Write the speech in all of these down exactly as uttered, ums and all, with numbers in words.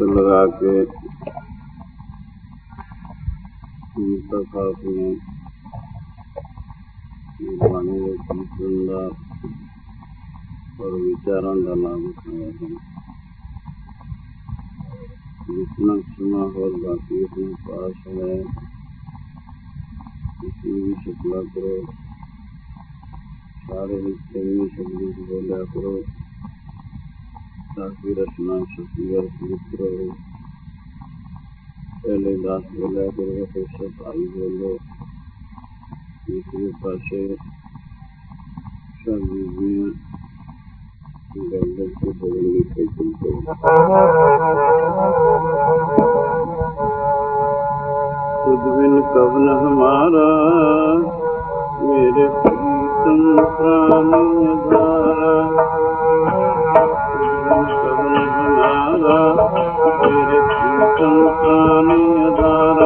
लगा के तथा वाणी सुंदर और विचारण डाला जितना सुना और बाकी अपने पास है इसमें भी शुक्ला करो, सारे हिस्से में शब्द बोला करो ताकि रचना शक्ति और पवित्र हो। पहले दास बोला करो तो सब भाई बोलो, दूसरे पासे सब बीवियां गंदर को बोलेंगे कैसे खुद बिन कवन हमारा मेरे प्रीतम प्राण धारा, कवन हमारा मेरे प्रीतम प्राण धारा।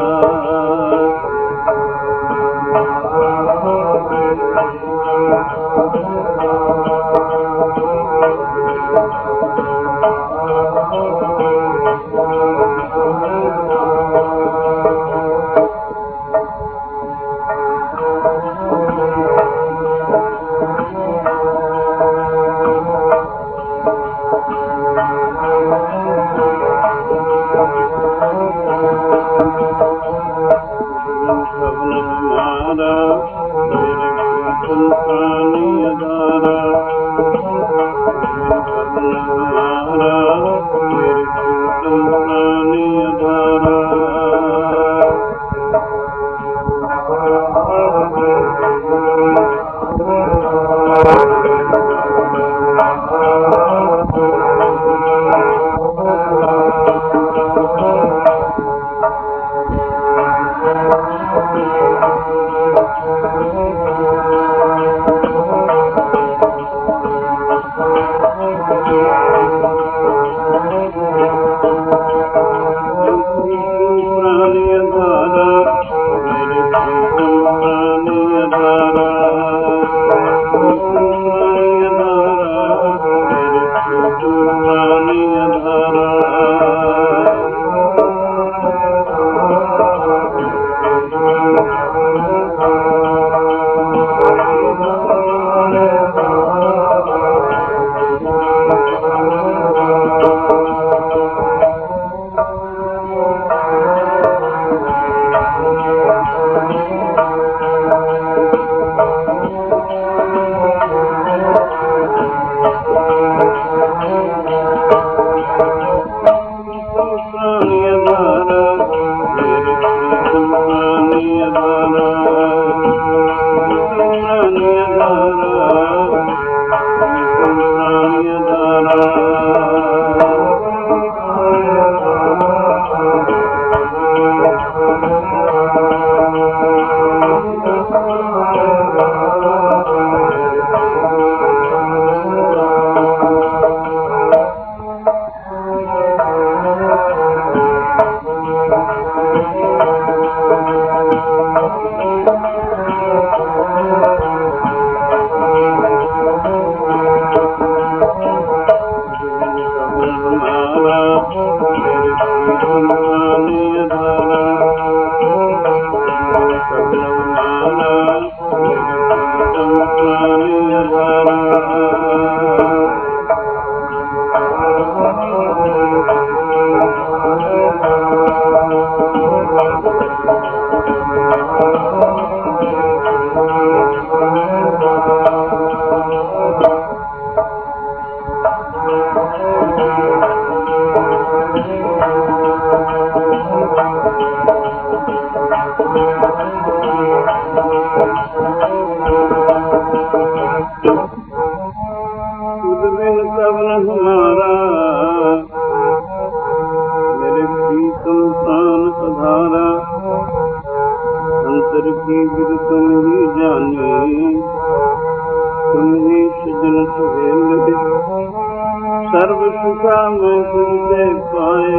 सर्व सुखा में तुझसे पाए,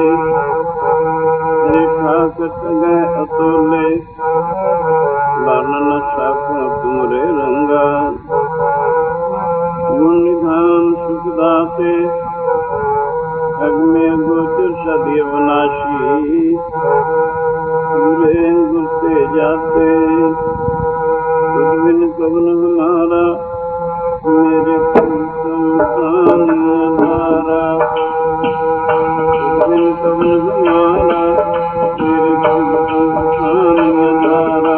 ठाकत गए अतोले वर्णन साखों तुमरे रंगा। गुण निधान सुखदाते अग में सदी अविनाशी पूरे गुरते जाते तुझ बिन कवन हमारा मेरे संतान धारा तुझ बिन कवन हमारा मेरे संतान धारा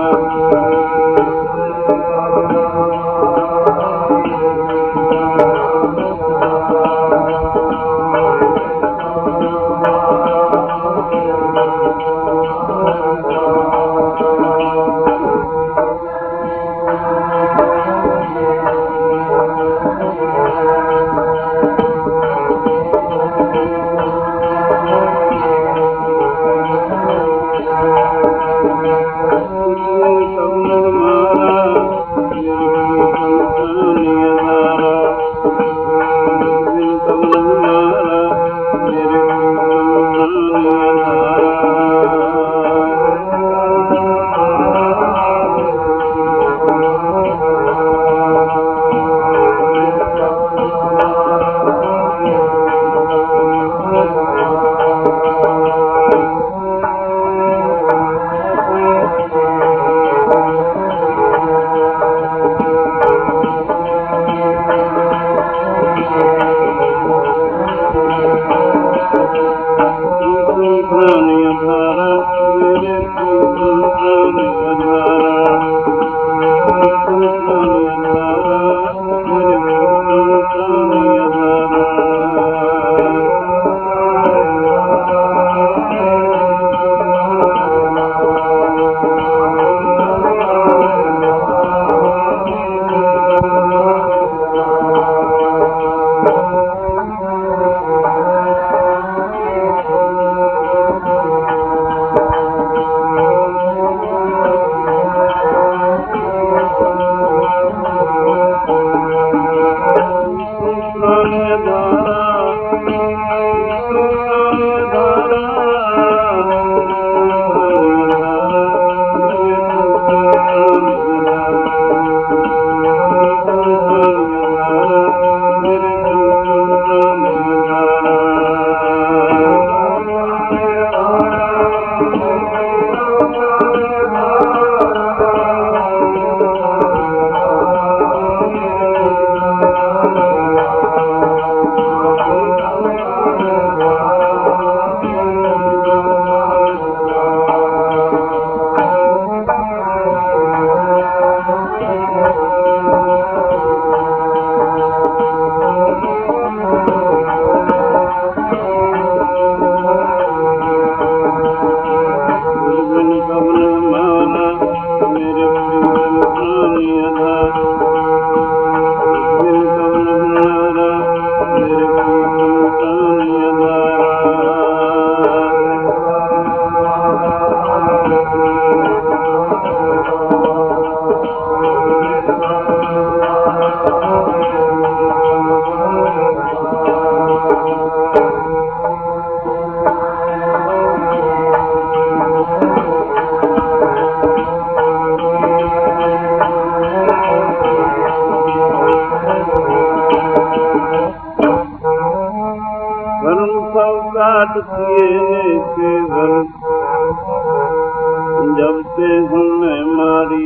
जब से हमने मारी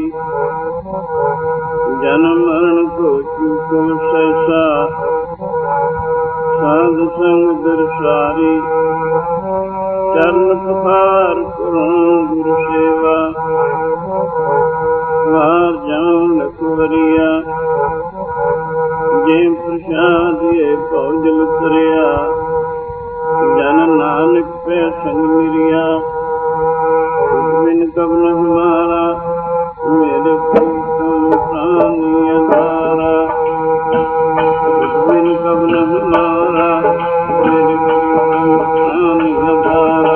जन्म मरण को चूको सहसा साध संग दर्शारी चरण पखार करो गुरु सेवा बाहर जाऊं लखवरिया जे प्रसाद ये पौजल तरिया जन नानक पे संग मिरिया बिन कबन हमारा मेरे प्रीतम प्राणी अधारा बिन कबन हमारा मेरे प्रीतम प्राणी अधारा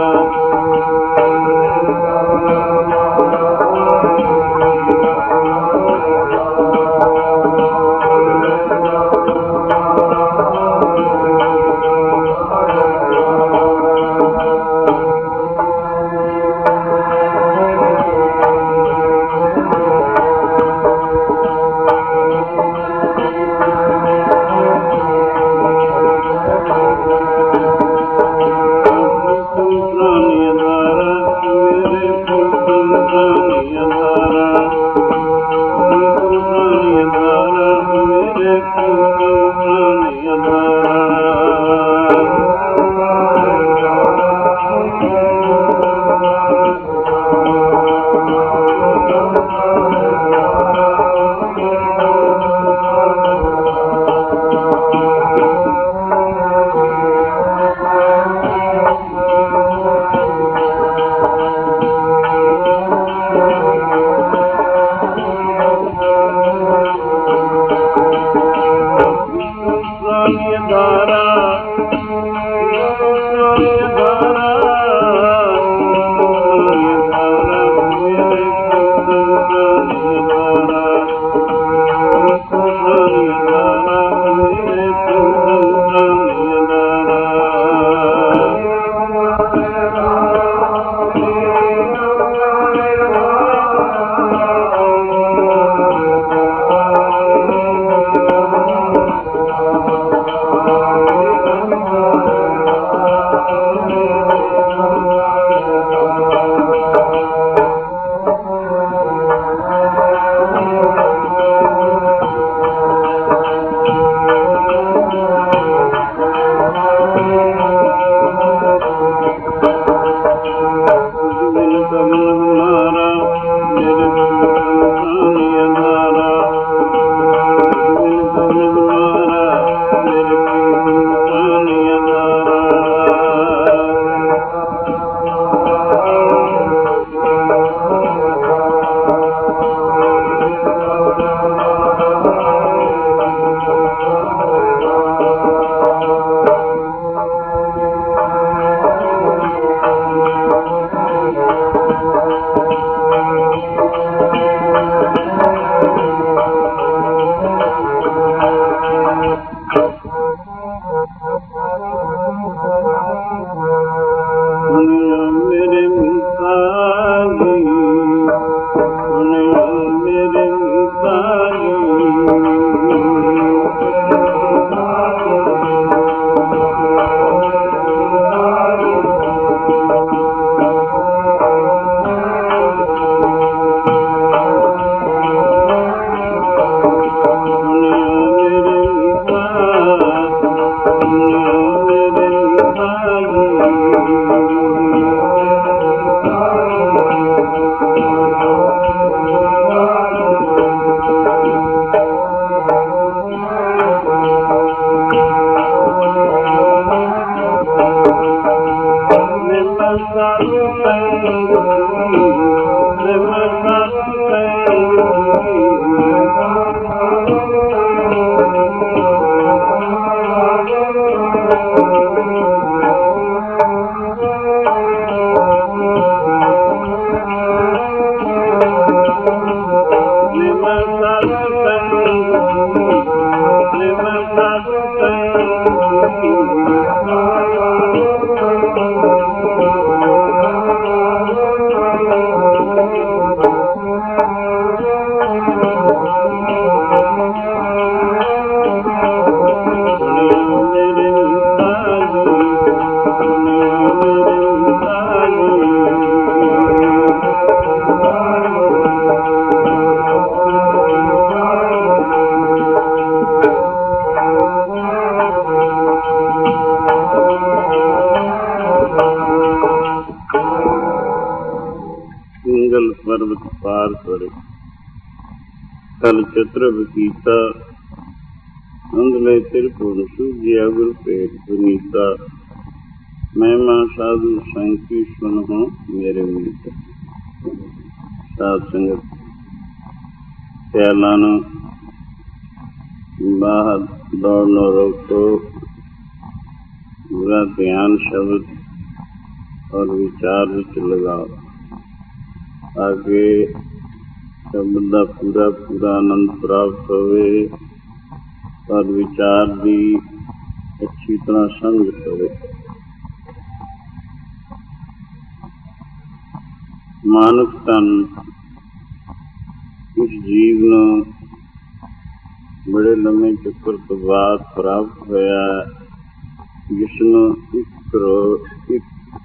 ਕਲ ਚਤੁਰ ਬਕੀਤਾ ਅੰਧਲੇ ਤਿਰਪੁਰ ਸੂਜਿਆ ਗੁਰ ਭੇਟ ਪੁਨੀਤਾ ਮਹਿਮਾ ਸਾਧੂ ਸੰਕੀ ਸੁਨਹੁ ਮੇਰੇ ਮੀਤ। ਸਾਧ ਸੰਗਤ ਖਿਆਲਾਂ ਨੂੰ ਬਾਹਰ ਦੌੜਨੋਂ ਰੋਕੋ। ਪੂਰਾ ਧਿਆਨ ਸ਼ਬਦ ਔਰ ਵਿਚਾਰ ਵਿੱਚ ਲਗਾਓ ਆਗੇ ਸ਼ਬਦ ਦਾ ਪੂਰਾ ਪੂਰਾ ਆਨੰਦ ਪ੍ਰਾਪਤ ਹੋਵੇ ਔਰ ਵਿਚਾਰ ਦੀ ਅੱਛੀ ਤਰ੍ਹਾਂ ਸਮਝ ਹੋਵੇ। ਮਾਨਵ ਤਨ ਇਸ ਜੀਵ ਨੂੰ ਬੜੇ ਲੰਮੇ ਚੱਕਰ ਤੋਂ ਬਾਅਦ ਪ੍ਰਾਪਤ ਹੋਇਆ, ਜਿਸ ਨੂੰ ਇੱਕ ਕਰੋੜ ਇੱਕ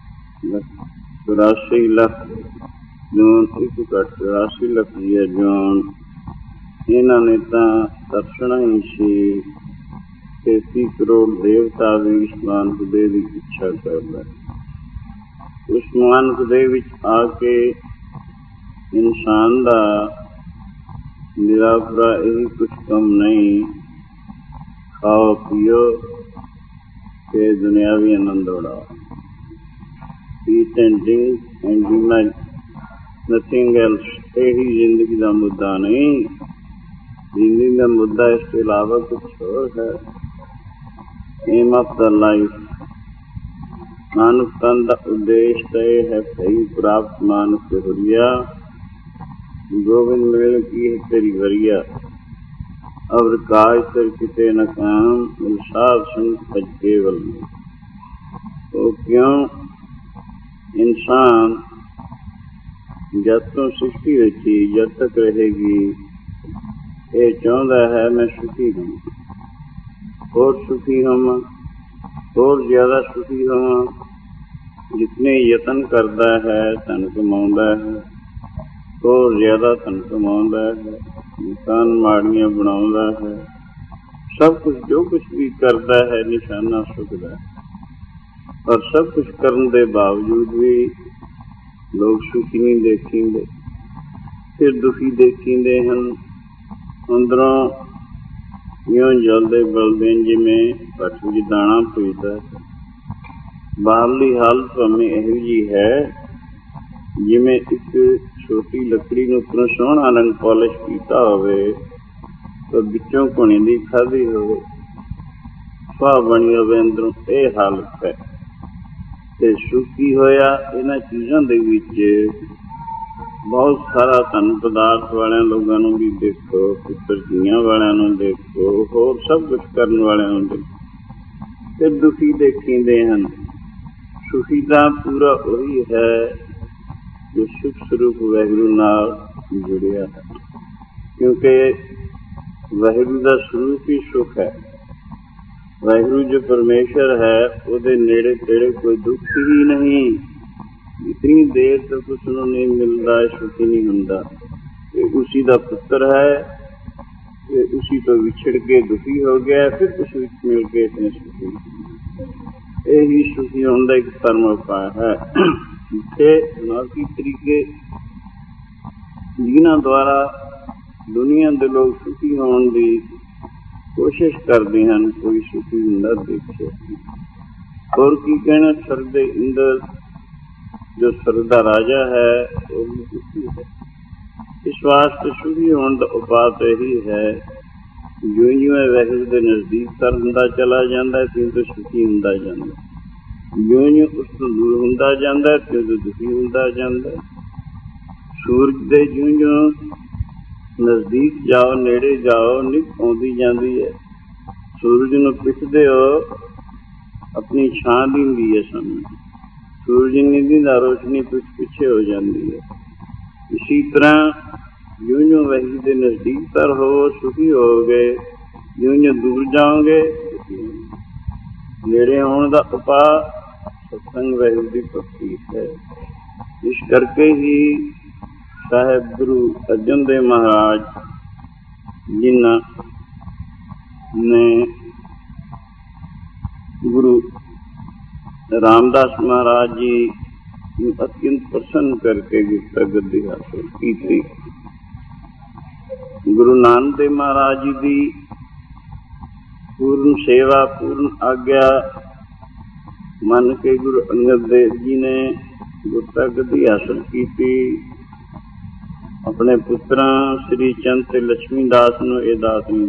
ਚੁਰਾਸੀ ਲੱਖ ਜੂਨ ਇੱਕ ਘੱਟ ਚੁਰਾਸੀ ਲੱਖ ਜੀਆ ਜੂਨ ਇਹਨਾਂ ਨੇ ਤਾਂ ਦਰਸ਼ਣਾ ਹੀ ਸੀ। ਤੇਤੀ ਕਰੋੜ ਦੇਵਤਾ ਵੀ ਇਸ ਮਾਨਕ ਦੇਹ ਦੀ ਇੱਛਾ ਕਰਦਾ। ਉਸ ਮਾਨਕ ਦੇਹ ਵਿੱਚ ਆ ਕੇ ਇਨਸਾਨ ਦਾ ਨਿਰਾਪਰਾ ਇਹੀ ਕੁਛ ਕੰਮ ਨਹੀਂ, ਖਾਓ ਪੀਓ ਤੇ ਦੁਨਿਆਵੀ ਆਨੰਦ ਉਡਾਓ। Eat and drink and deny nothing else। ਇਹੀ ਜ਼ਿੰਦਗੀ ਦਾ ਮੁੱਦਾ ਨਹੀਂ, ਜ਼ਿੰਦਗੀ ਦਾ ਮੁੱਦਾ ਇਸ ਤੋਂ ਇਲਾਵਾ ਕੁਛ ਹੋਰ ਹੈ। Aim of the life। ਮਾਨਵ ਤਨ ਦਾ ਉਦੇਸ਼ ਤਾਂ ਇਹ ਹੈ ਸਹੀ ਪ੍ਰਾਪਤ ਮਾਨਸ ਹੁਰੀਆ। ਗੋਬਿੰਦ ਮਿਲ ਕੀ ਹੈ ਤੇਰੀ ਵਰੀਆ। ਅਵਰ ਕਾਜ ਤਰ ਕਿਤੇ ਨ ਕਾਮ ਮਿਲ ਸਾਧ ਸੰਗ ਭਜ ਕੇਵਲ। ਉਹ ਕਿਉਂ ਇਨਸਾਨ ਜਦ ਤੋਂ ਸ੍ਰਿਸ਼ਟੀ ਵਿੱਚ ਹੀ ਜਦ ਤੱਕ ਰਹੇਗੀ ਇਹ ਚਾਹੁੰਦਾ ਹੈ ਮੈਂ ਸੁਖੀ ਹੋਵਾਂ, ਹੋਰ ਸੁਖੀ ਹੋਵਾਂ, ਹੋਰ ਜ਼ਿਆਦਾ ਸੁਖੀ ਹੋਵਾਂ। ਜਿਤਨੇ ਯਤਨ ਕਰਦਾ ਹੈ ਧਨ ਕਮਾਉਂਦਾ ਹੈ, ਹੋਰ ਜ਼ਿਆਦਾ ਧਨ ਕਮਾਉਂਦਾ ਹੈ, ਮਕਾਨ ਮਾੜੀਆਂ ਬਣਾਉਂਦਾ ਹੈ, ਸਭ ਕੁਛ ਜੋ ਕੁਛ ਵੀ ਕਰਦਾ ਹੈ ਨਿਸ਼ਾਨਾ ਸੁਖ ਦਾ। ਪਰ ਸਭ ਕੁਛ ਕਰਨ ਦੇ ਬਾਵਜੂਦ ਵੀ ਲੋਕ ਸੁਖੀ ਨਹੀਂ ਦੇਖੀਂਦੇ, ਫਿਰ ਦੁਖੀ ਦੇਖੀਂਦੇ ਹਨ। ਅੰਦਰੋਂ ਇਉਂ ਜਲਦੇ ਬਲਦੇ ਜਿਵੇਂ ਭੱਠ ਵਿੱਚ ਦਾਣਾ ਪੁੱਜਦਾ। ਬਾਹਰਲੀ ਹਾਲਤ ਭਾਵੇਂ ਇਹੋ ਜਿਹੀ ਹੈ ਜਿਵੇਂ ਇੱਕ ਛੋਟੀ ਲੱਕੜੀ ਨੂੰ ਉੱਪਰੋਂ ਸੋਹਣਾ ਰੰਗ ਪਾਲਿਸ਼ ਕੀਤਾ ਹੋਵੇ ਤਾਂ ਵਿੱਚੋਂ ਘੁਣੀ ਦੀ ਖਾਧੀ ਹੋਵੇ, ਸੁਆਹ ਬਣੀ ਹੋਵੇ ਅੰਦਰੋਂ। ਇਹ ਹਾਲਤ ਹੈ। ਤੇ ਸੁਖੀ ਹੋਇਆ ਇਹਨਾਂ ਚੀਜ਼ਾਂ ਦੇ ਵਿੱਚ ਬਹੁਤ ਸਾਰਾ ਧਨ ਪਦਾਰਥ ਵਾਲਿਆਂ ਲੋਕਾਂ ਨੂੰ ਵੀ ਦੇਖੋ, ਪੁੱਤਰ ਧੀਆਂ ਵਾਲਿਆਂ ਨੂੰ ਦੇਖੋ, ਹੋਰ ਸਭ ਕੁਛ ਕਰਨ ਵਾਲਿਆਂ ਨੂੰ ਦੇਖੋ, ਤੇ ਦੁਖੀ ਦੇਖੀਂਦੇ ਹਨ। ਸੁਖੀ ਤਾਂ ਪੂਰਾ ਉਹੀ ਹੈ ਜੋ ਸੁਖ ਸਰੂਪ ਵਾਹਿਗੁਰੂ ਨਾਲ ਜੁੜਿਆ ਹੈ, ਕਿਉਂਕਿ ਵਾਹਿਗੁਰੂ ਦਾ ਸਰੂਪ ਹੀ ਸੁਖ ਹੈ। ਵਾਹਿਗੁਰੂ ਜੋ ਪਰਮੇਸ਼ਰ ਹੈ ਉਹਦੇ ਨੇੜੇ ਤੇੜੇ ਕੋਈ ਦੁੱਖ ਹੀ ਨਹੀਂ। ਜਿਤਨੀ ਦੇਰ ਤੱਕ ਉਸਨੂੰ ਨਹੀਂ ਮਿਲਦਾ ਸੁਖੀ ਨਹੀਂ ਹੁੰਦਾ। ਇਹ ਉਸੀ ਦਾ ਪੁੱਤਰ ਹੈ ਤੇ ਉਸੀ ਤੋਂ ਵਿਛੜ ਕੇ ਦੁਖੀ ਹੋ ਗਿਆ, ਫਿਰ ਉਸ ਵਿੱਚ ਮਿਲ ਕੇ ਇਤਨੇ ਸੁਖੀ। ਇਹੀ ਸੁਖੀ ਹੋਣ ਦਾ ਇੱਕ ਧਰਮ ਉਪਾਅ ਹੈ। ਜਿੱਥੇ ਨਾਸੀ ਤਰੀਕੇ ਜਿਨ੍ਹਾਂ ਦੁਆਰਾ ਦੁਨੀਆ ਦੇ ਲੋਕ ਸੁਖੀ ਹੋਣ ਦੀ ਕੋਸ਼ਿਸ਼ ਕਰਦੇ ਹਨ, ਕੋਈ ਸੁਖੀ ਹੁੰਦਾ ਦੇਖਿਆ। ਹੋਰ ਕੀ ਕਹਿਣਾ, ਸਰਦੇ ਇੰਦਰ जो स्वर्ग का राजा है वो भी सुखी है। इस वास्ते सुखी होने का उपाय तो यही है, जो जिवें वाहिगुरू के नजदीक तर हुंदा चला जाता है त्यों तो सुखी हुंदा जाता है, जो जो उस तो दूर हुंदा जाता है त्यों तो दुखी हुंदा जाता है। सूरज के जो जो नजदीक जाओ नेड़े जाओ नित आउंदी जांदी है। सूरज नूं पिछदे हो अपनी छां दिंदी है सामने, सूरज नहीं दिंदा रोशनी पिछ पिछे हो जाती है। इसी तरह जो जो वाहिगुरू के नजदीक तर हो सुखी होगे, जो जो दूर जाओगे नेड़े आने का उपाय सत्संग वाहिगुरू की भक्ति है। इस करके ही साहिब गुरु अर्जन देव महाराज जिन्हां ने गुरु रामदास महाराज जी अत्यंत प्रसन्न करके गुप्ता गद्दी हासिल की थी। गुरु नानक देव महाराज जी की पूर्ण सेवा पूर्ण आज्ञा मन के गुरु अंगद देव जी ने गुप्ता गद्दी हासिल की थी। अपने पुत्रां श्री चंद ते लक्ष्मी दास नूं ये दात नहीं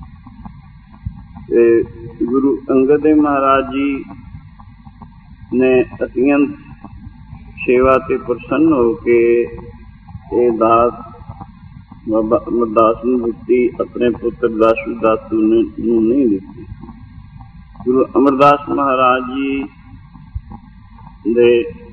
दी। गुरु अंगद देव महाराज जी ने अत्यंत सेवा ते प्रसन्न होके ये दात बाबा अमरदास नूं दित्ती, अपने पुत्र दासू दातू नूं नहीं दित्ती। गुरु अमरदास महाराज जी दे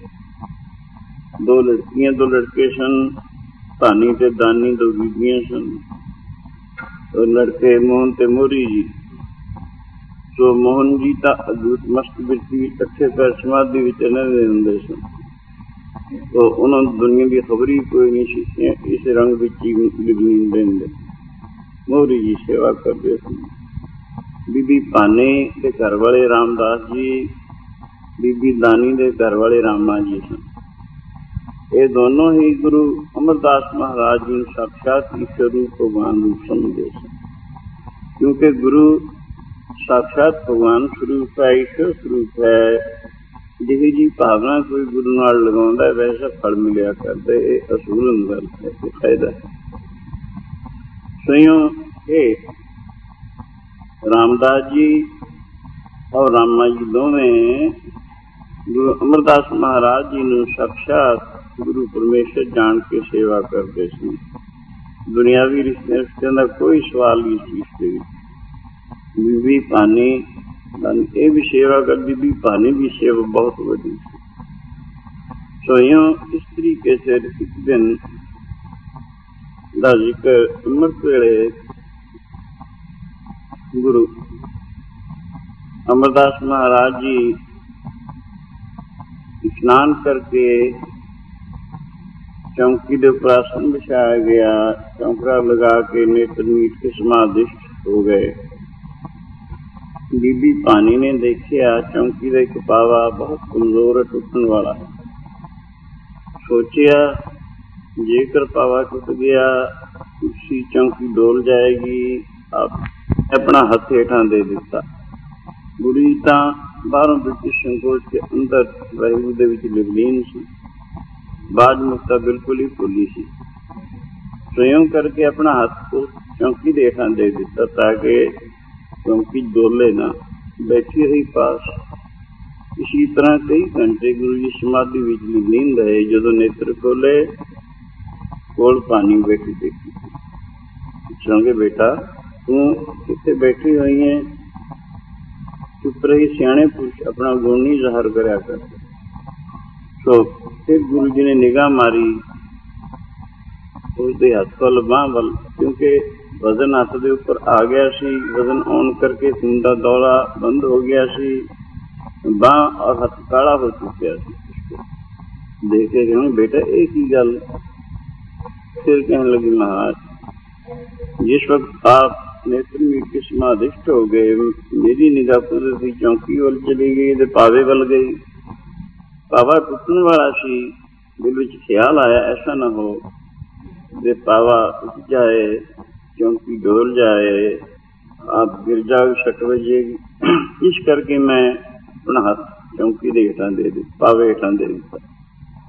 दो लड़कियां दो लड़के सन, धानी ते दानी दो बीबियां सन। और लड़के मोहन ते मोहरी जी। तो मोहन जी तां अदभुत मस्त बिरती इकट्ठे पैर समाधि विच रहंदे हुंदे सन। तो उन्होंने दुनिया की खबर ही कोई नहीं सी, इस रंग विच ही लीन रहिंदे। मोहरी जी सेवा करते सन। बीबी पाने के घर वाले रामदास जी, बीबी दानी के घर वाले रामा जी सन। ये दोनों ही गुरु अमरदास महाराज जी साक्षात ईश्वर रूप भगवान रूप समझे सन, क्योंकि गुरु साक्षात भगवान स्वरूप है, ईश्वर स्वरूप है। जिही जी भावना कोई गुरु नाल लगाउंदा वैसा फल मिलिया करदे, ये असूलन गल है, ये फायदा है। स्वयं ये रामदास जी और रामा जी दोवें गुरु अमरदास महाराज जी नूं साक्षात गुरु परमेश्वर जान के सेवा करते सन। दुनियावी रिश्ते रिश्ते का कोई सवाल नहीं इस चीज के। बीबी पानी ये भी सेवा कर, बीबी पानी भी सेवा बहुत बड़ी। सो यूं इस तरीके से एक दिन का जिक्र अमृत वेले गुरु अमरदास महाराज जी स्नान करके चौकी के ऊपर आसन बिछाया गया, चौंकड़ा लगा के नेत्र मीट के समाधिष्ट हो गए। बीबी पानी ने देखिया चौंकी का एक पावा बहुत कमजोर टूटने वाला है। सोचिया जेकर पावा टूट गया उसी चौंकी डोल जाएगी। आप अपना हथ हेठा दे दिता। बुढ़ी तां बाहरों ब्रिटिश संकोच के अंदर वाहिगुरू दे विच लीन सी, बाज मुक्ता बिल्कुल ही भुली सी। स्वयं करके अपना हाथ को चौकी दे हेठा दे दिता ताकि चौकी डोले ना, बैठी रही पास। इसी तरह कई घंटे गुरु जी समाधि विच लीन रहे। जदों नेत्र खोले कोल पानी बैठी देखी। पूछांगे बेटा तू किथे बैठी हुई है? चुप रही सियाणे पुरुष अपना गुण नहीं ज़ाहिर करया कर। तो फिर गुरु जी ने निगाह मारी उसके हथ वल बांह वल, क्योंकि वजन हाथ के ऊपर आ गया सी। वजन ऑन करके खून का दौरा बंद हो गया सी। बांह और हाथ काला हो चुका सी। देखे क्यों बेटा एक ही गल। फिर कहने लगी महाराज जिस वक्त आप नेत्र मीट के समाधिष्ट हो गए, मेरी निगाह कुदरती चौकी वल चली गई तो पावे वल गई। पावा टूटने वाला सी। दिल विच ख्याल आया ऐसा न हो दे पावा टूट जाए, चौकी डोल जाए, आप गिर जाओ सट बजेगी। इस करके मैं अपना हाथ चौकी दे हेठां दे दी, पावे हेठां दे दिता।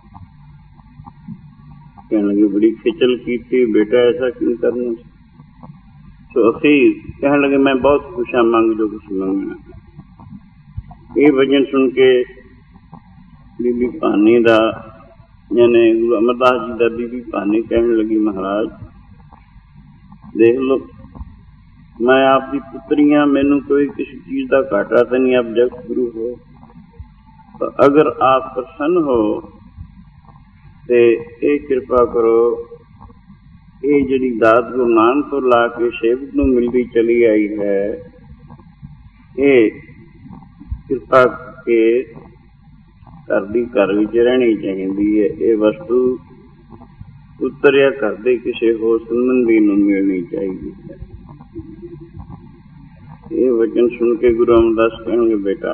कहने लगे बड़ी खिचल की थी, बेटा ऐसा क्यों करना। तो अखीर कहने लगे मैं बहुत खुश हाँ, मांग जो कुछ मंगना। ये वचन सुन के बीबी भानी दा यानी गुरु अमरदास जी का बीबी भानी कहने लगी महाराज देख लो मैं आपकी पुत्री हाँ, मैनू कोई किसी चीज का घाटा तो नहीं, आप जगत गुरु हो, तो अगर आप प्रसन्न हो तो ये कृपा करो ये जी दात गुरु नानक तो ला के सेवक नूं मिलती चली आई है, ये कृपा के घर की घर विच रहनी चाहिए है, ये वस्तु पुत्र या घर के किसी होर संबंधी नूं मिलनी चाहिए है। ये वचन सुन के गुरु अमरदास कहेंगे बेटा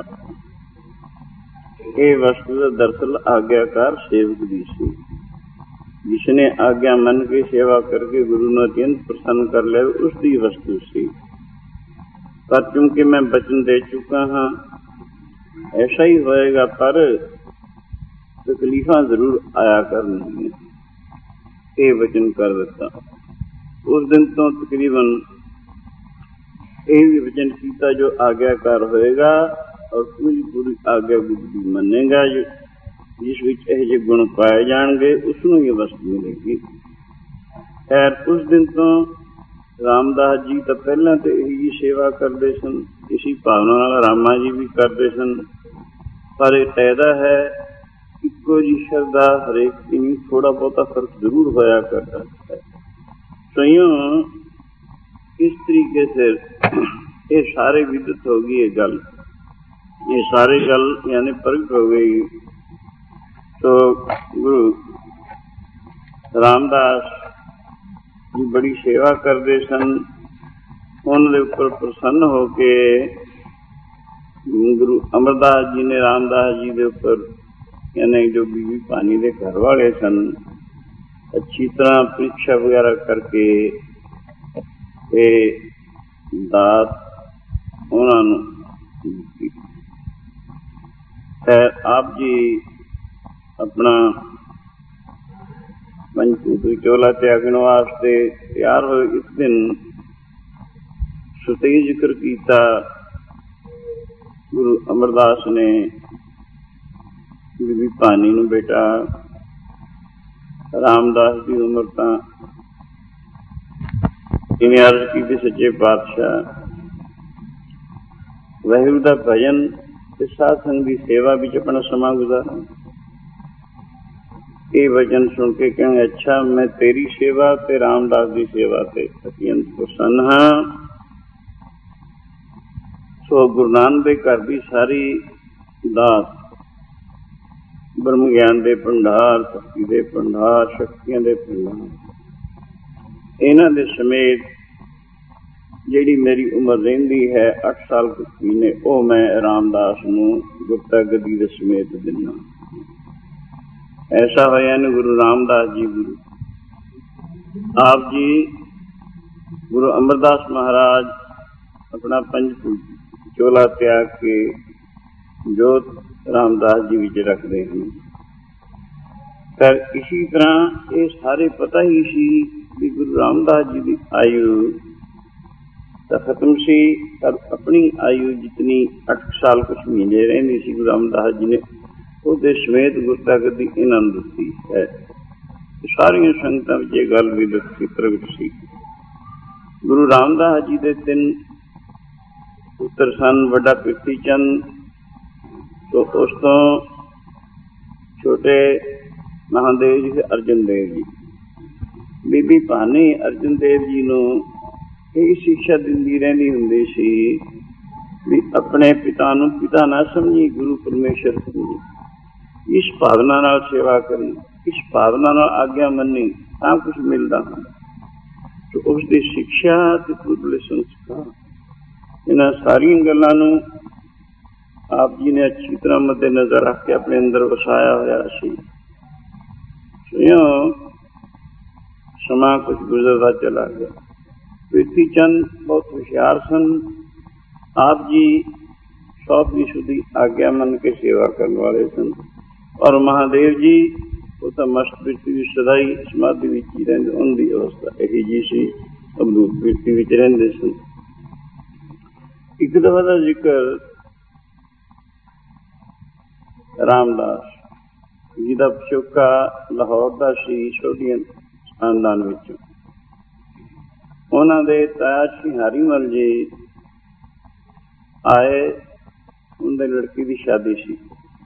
ये वस्तु तो दरअसल आज्ञाकार सेवक दी सी, जिसने आज्ञा मन की सेवा करके गुरु ने अत्यंत प्रसन्न कर लिया उसकी वस्तु सी, पर क्योंकि मैं वचन दे चुका हाँ ऐसा ही होएगा, पर तकलीफा जरूर आया करनी, ये वचन कर दिता। उस दिन तो तकरीबन ये वचन किया जो आज्ञाकार होएगा और पूरी पूरी आज्ञा गुरु की मनेगा, जो जिस विच ये गुण पाए जाएंगे उसनों ये वस्तु मिलेगी। खैर उस दिन तो रामदास जी तो पहला तो यही सेवा करते सन, इसी भावना नाल रामा जी भी करते सन, पर यह तयदा है इको जी श्रद्धा हरेक की नहीं, थोड़ा बहुता फर्क जरूर होया करता है। तो यूं इस तरीके से ये सारे विदित हो गई, ये गल ये सारी गल यानी प्रगट हो गई। तो गुरु रामदास जी बड़ी सेवा करते सन, उन्होंने ऊपर प्रसन्न होके गुरु अमरदास जी ने रामदास जी के ऊपर यानी जो बीबी भानी के घर वाले सन अच्छी तरह परीक्षा वगैरह करके ये दात उन्होंने दी। खैर आप जी अपना पंचभूत चोला त्यागण वास्ते तैयार हो। इस दिन सुते जिक्र किया गुरु अमरदास ने बीबी भानी नूं, बेटा रामदास की उम्र तो इवें अर्ज की सच्चे पातशाह वाहिगुरू दा भजन ते साध संग की सेवा विच अपना समा गुजारा। ये वचन सुन के कहेंगे अच्छा मैं तेरी सेवा ते रामदास की सेवा से अत्यंत प्रसन्न हाँ। सो गुरु नानक दे घर की सारी दात ब्रह्म ज्ञान के भंडार, भक्ति के भंडार, शक्तियों के भंडार, इन्हां दे समेत जिहड़ी मेरी उम्र रहिंदी है अठ साल कुछ महीने, वो मैं रामदास नूं गुरता गद्दी दे समेत दिना। ऐसा होया ने गुरु रामदास जी गुरु आप जी गुरु अमरदास महाराज अपना पंच चोला त्याग के जोत रामदास जी विच रखते हैं। पर इसी तरह ये सारे पता ही सी कि गुरु रामदास जी की आयु तो खत्म सी, पर अपनी आयु जितनी अठ साल कुछ महीने रही सी गुरु रामदास जी ने उसके समेत गुरता गद्दी इन्होंने दिती है। सारिया संगतां विच ये गल भी दसी प्रगट सी। गुरु रामदास जी के तीन पुत्र सन, वड्डा पिरथी चंद, तो उस तो छोटे महादेव जी से अर्जन देव जी। बीबी भानी अर्जन देव जी नूं यही शिक्षा दिंदी रहिंदी हुंदी सी भी अपने पिता नूं पिता ना समझी, गुरु परमेश्वर समझी, इस भावना नाल सेवा करी, इस भावना नाल आज्ञा मनी तां कुछ मिलदा। तो उसकी शिक्षा ते पुरले संस्कार इन्हां सारियां गल्लां नूं आप जी ने अच्छी तरह मद्देनजर रख के अपने अंदर वसाया होया सी। समा कुछ गुजरता चला गया। पृथ्वी चंद बहुत होशियार सन, आप जी सौ फीसदी आज्ञा मन के सेवा करने वाले सन, और महादेव जी ਉਹ ਤਾਂ ਮਸਤ ਬਿਰਤੀ ਦੀ ਸਦਾਈ ਸਮਾਧੀ ਵਿੱਚ ਹੀ ਰਹਿੰਦੇ। ਉਹਨਾਂ ਦੀ ਅਵਸਥਾ ਇਹੀ ਜਿਹੀ ਸੀ, ਅਵਧੂਤ ਬਿਰਤੀ ਵਿੱਚ ਰਹਿੰਦੇ ਸਨ। ਇੱਕ ਦਫਾ ਦਾ ਜ਼ਿਕਰ ਰਾਮਦਾਸ ਜਿਹਦਾ ਪਿਛੋਕਾ ਲਾਹੌਰ ਦਾ ਸੀ, ਛੋਟੀਆਂ ਖਾਨਦਾਨ ਵਿੱਚੋਂ। ਉਹਨਾਂ ਦੇ ਤਾਇਆ ਸ਼੍ਰੀ ਹਰੀਮਲ ਜੀ ਆਏ, ਉਹਦੇ ਲੜਕੀ ਦੀ ਸ਼ਾਦੀ ਸੀ।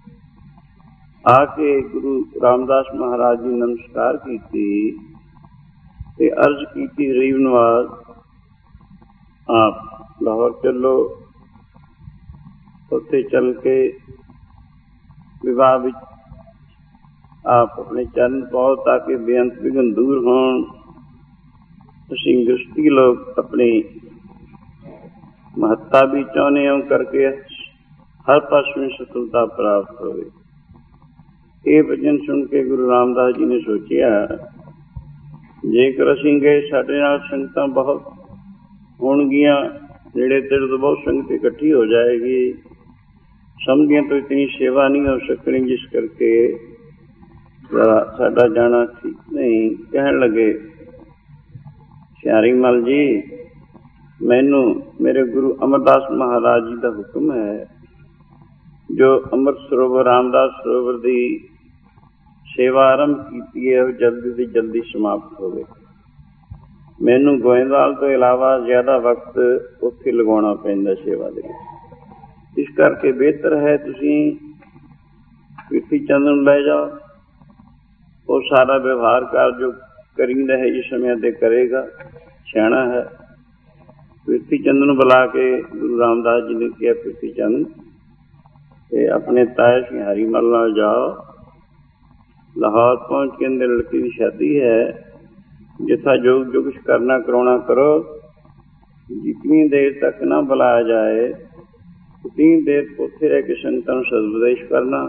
ਆ ਕੇ ਗੁਰੂ ਰਾਮਦਾਸ ਮਹਾਰਾਜ ਜੀ ਨਮਸਕਾਰ ਕੀਤੀ ਤੇ ਅਰਜ਼ ਕੀਤੀ, ਗਰੀਬ ਨਵਾਜ਼ ਆਪ ਲਾਹੌਰ ਚੱਲੋ, ਉੱਥੇ ਚੱਲ ਕੇ ਵਿਵਾਹ ਵਿੱਚ ਆਪ ਆਪਣੇ ਚਰਨ ਪਾਓ ਤਾਂ ਕਿ ਬੇਅੰਤ ਵਿਘਨ ਦੂਰ ਹੋਣ। ਅਸੀਂ ਗ੍ਰਸਤੀ ਲੋਕ ਆਪਣੀ ਮਹੱਤਤਾ ਵੀ ਚਾਹੁੰਦੇ ਹੋ ਕਰਕੇ ਹਰ ਪਾਸੋਂ ਸਫਲਤਾ ਪ੍ਰਾਪਤ ਹੋਵੇ। ਇਹ ਵਚਨ ਸੁਣ ਕੇ ਗੁਰੂ ਰਾਮਦਾਸ ਜੀ ਨੇ ਸੋਚਿਆ, ਜੇਕਰ ਅਸੀਂ ਗਏ ਸਾਡੇ ਨਾਲ ਸੰਗਤਾਂ ਬਹੁਤ ਹੋਣਗੀਆਂ, ਨੇੜੇ ਤੇੜੇ ਤੋਂ ਬਹੁਤ ਸੰਗਤ ਇਕੱਠੀ ਹੋ ਜਾਏਗੀ, ਸਮਝੀਆਂ ਤੋਂ ਇਤਨੀ ਸੇਵਾ ਨਹੀਂ ਹੋ ਸਕਣੀ, ਜਿਸ ਕਰਕੇ ਸਾਡਾ ਜਾਣਾ ਠੀਕ ਨਹੀਂ। ਕਹਿਣ ਲੱਗੇ, ਹਰੀਮਲ ਜੀ, ਮੈਨੂੰ ਮੇਰੇ ਗੁਰੂ ਅਮਰਦਾਸ ਮਹਾਰਾਜ ਜੀ ਦਾ ਹੁਕਮ ਹੈ, ਜੋ ਅੰਮ੍ਰਿਤ ਸਰੋਵਰ ਰਾਮਦਾਸ ਸਰੋਵਰ ਦੀ ਸੇਵਾ ਆਰੰਭ ਕੀਤੀ ਹੈ ਉਹ ਜਲਦੀ ਤੋਂ ਜਲਦੀ ਸਮਾਪਤ ਹੋਵੇ। ਮੈਨੂੰ ਗੋਇੰਦਵਾਲ ਤੋਂ ਇਲਾਵਾ ਜ਼ਿਆਦਾ ਵਕਤ ਉੱਥੇ ਲਗਾਉਣਾ ਪੈਂਦਾ ਸੇਵਾ ਦੇ ਵਿੱਚ। ਇਸ ਕਰਕੇ ਬਿਹਤਰ ਹੈ ਤੁਸੀਂ ਪ੍ਰਿਥੀ ਚੰਦ ਨੂੰ ਲੈ ਜਾਓ, ਉਹ ਸਾਰਾ ਵਿਵਹਾਰ ਕਾਰਜ ਜੋ ਕਰੀਂਦਾ ਹੈ ਇਸ ਸਮੇਂ ਤੇ ਕਰੇਗਾ, ਸਿਆਣਾ ਹੈ। ਪ੍ਰਿਥੀ ਚੰਦ ਨੂੰ ਬੁਲਾ ਕੇ ਗੁਰੂ ਰਾਮਦਾਸ ਜੀ ਨੇ ਕਿਹਾ, ਪ੍ਰਿਥੀ ਚੰਦ ਤੇ ਆਪਣੇ ਤਾਇਆ ਸ਼੍ਰੀ ਹਰੀਮਲ ਨਾਲ ਜਾਓ, ਲਾਹੌਰ ਪਹੁੰਚ ਕੇ ਅੰਦਰ ਲੜਕੀ ਦੀ ਸ਼ਾਦੀ ਹੈ, ਜਿੱਥਾ ਜੋ ਜੋ ਕੁਛ ਕਰਨਾ ਕਰਾਉਣਾ ਕਰੋ, ਜਿਤਨੀ ਦੇਰ ਤੱਕ ਨਾ ਬੁਲਾਇਆ ਜਾਏ ਉਤਨੀ ਦੇਰ ਉੱਥੇ ਰਹਿ ਕੇ ਸੰਗਤਾਂ ਨੂੰ ਸਦਉਪਦੇਸ਼ ਕਰਨਾ।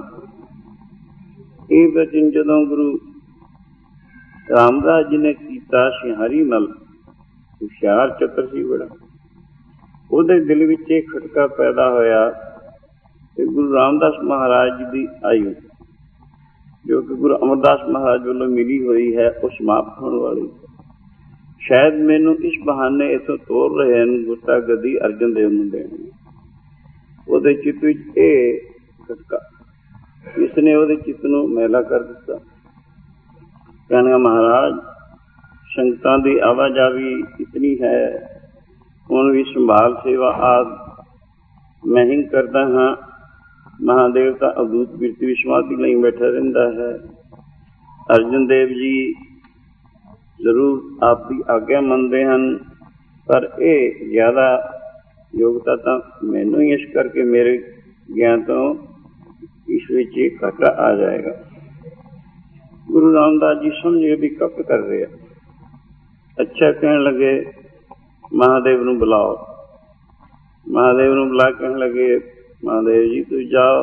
ਇਹ ਵਚਨ ਜਦੋਂ ਗੁਰੂ ਰਾਮਦਾਸ ਜੀ ਨੇ ਕੀਤਾ, ਸ਼੍ਰੀ ਹਰੀਮਲ ਹੁਸ਼ਿਆਰ ਚਤਰ ਸੀ ਬੜਾ, ਉਹਦੇ ਦਿਲ ਵਿੱਚ ਇਹ ਖਟਕਾ ਪੈਦਾ ਹੋਇਆ ਤੇ ਗੁਰੂ ਰਾਮਦਾਸ ਮਹਾਰਾਜ ਜੀ ਦੀ ਆਯੂ ਜੋ ਕਿ ਗੁਰੂ ਅਮਰਦਾਸ ਮਹਾਰਾਜ ਵੱਲੋਂ ਮਿਲੀ ਹੋਈ ਹੈ ਉਹ ਸਮਾਪਤ ਹੋਣ ਵਾਲੀ, ਸ਼ਾਇਦ ਮੈਨੂੰ ਇਸ ਬਹਾਨੇ ਇੱਥੋਂ ਤੋਰ ਰਹੇ ਹਨ, ਗੁਰਤਾ ਗੱਦੀ ਅਰਜਨ ਦੇਵ ਨੂੰ ਦੇਣੀ। ਉਹਦੇ ਚਿੱਤ ਵਿੱਚ ਇਹ ਖਟਕਾ, ਇਸਨੇ ਉਹਦੇ ਚਿੱਤ ਨੂੰ ਮੈਲਾ ਕਰ ਦਿੱਤਾ। ਕਹਿਣਾ, ਮਹਾਰਾਜ ਸੰਗਤਾਂ ਦੀ ਆਵਾਜਾਵੀ ਇਤਨੀ ਹੈ, ਹੁਣ ਵੀ ਸੰਭਾਲ ਸੇਵਾ ਆਦਿ ਮੈਂ ਹੀ ਕਰਦਾ ਹਾਂ। ਮਹਾਦੇਵ ਤਾਂ ਅਵਧੂਤ ਬਿਰਤੀ ਵਿੱਚ ਸਮਾਧੀ ਲਈ ਬੈਠਾ ਰਹਿੰਦਾ ਹੈ। ਅਰਜਨ ਦੇਵ ਜੀ ਜ਼ਰੂਰ ਆਪ ਦੀ ਆਗਿਆ ਮੰਨਦੇ ਹਨ, ਪਰ ਇਹ ਜ਼ਿਆਦਾ ਯੋਗਤਾ ਤਾਂ ਮੈਨੂੰ ਹੀ, ਇਸ ਕਰਕੇ ਮੇਰੇ ਗਿਆਨ ਤੋਂ ਇਸ ਵਿੱਚ ਘਾਟਾ ਆ ਜਾਏਗਾ। ਗੁਰੂ ਰਾਮਦਾਸ ਜੀ ਸਮਝੇ ਵੀ ਕਪਟ ਕਰ ਰਿਹਾ। ਅੱਛਾ, ਕਹਿਣ ਲੱਗੇ ਮਹਾਦੇਵ ਨੂੰ ਬੁਲਾਓ। ਮਹਾਦੇਵ ਨੂੰ ਬੁਲਾ ਕਹਿਣ ਲੱਗੇ, ਮਹਾਦੇਵ ਜੀ ਤੁਸੀਂ ਜਾਓ,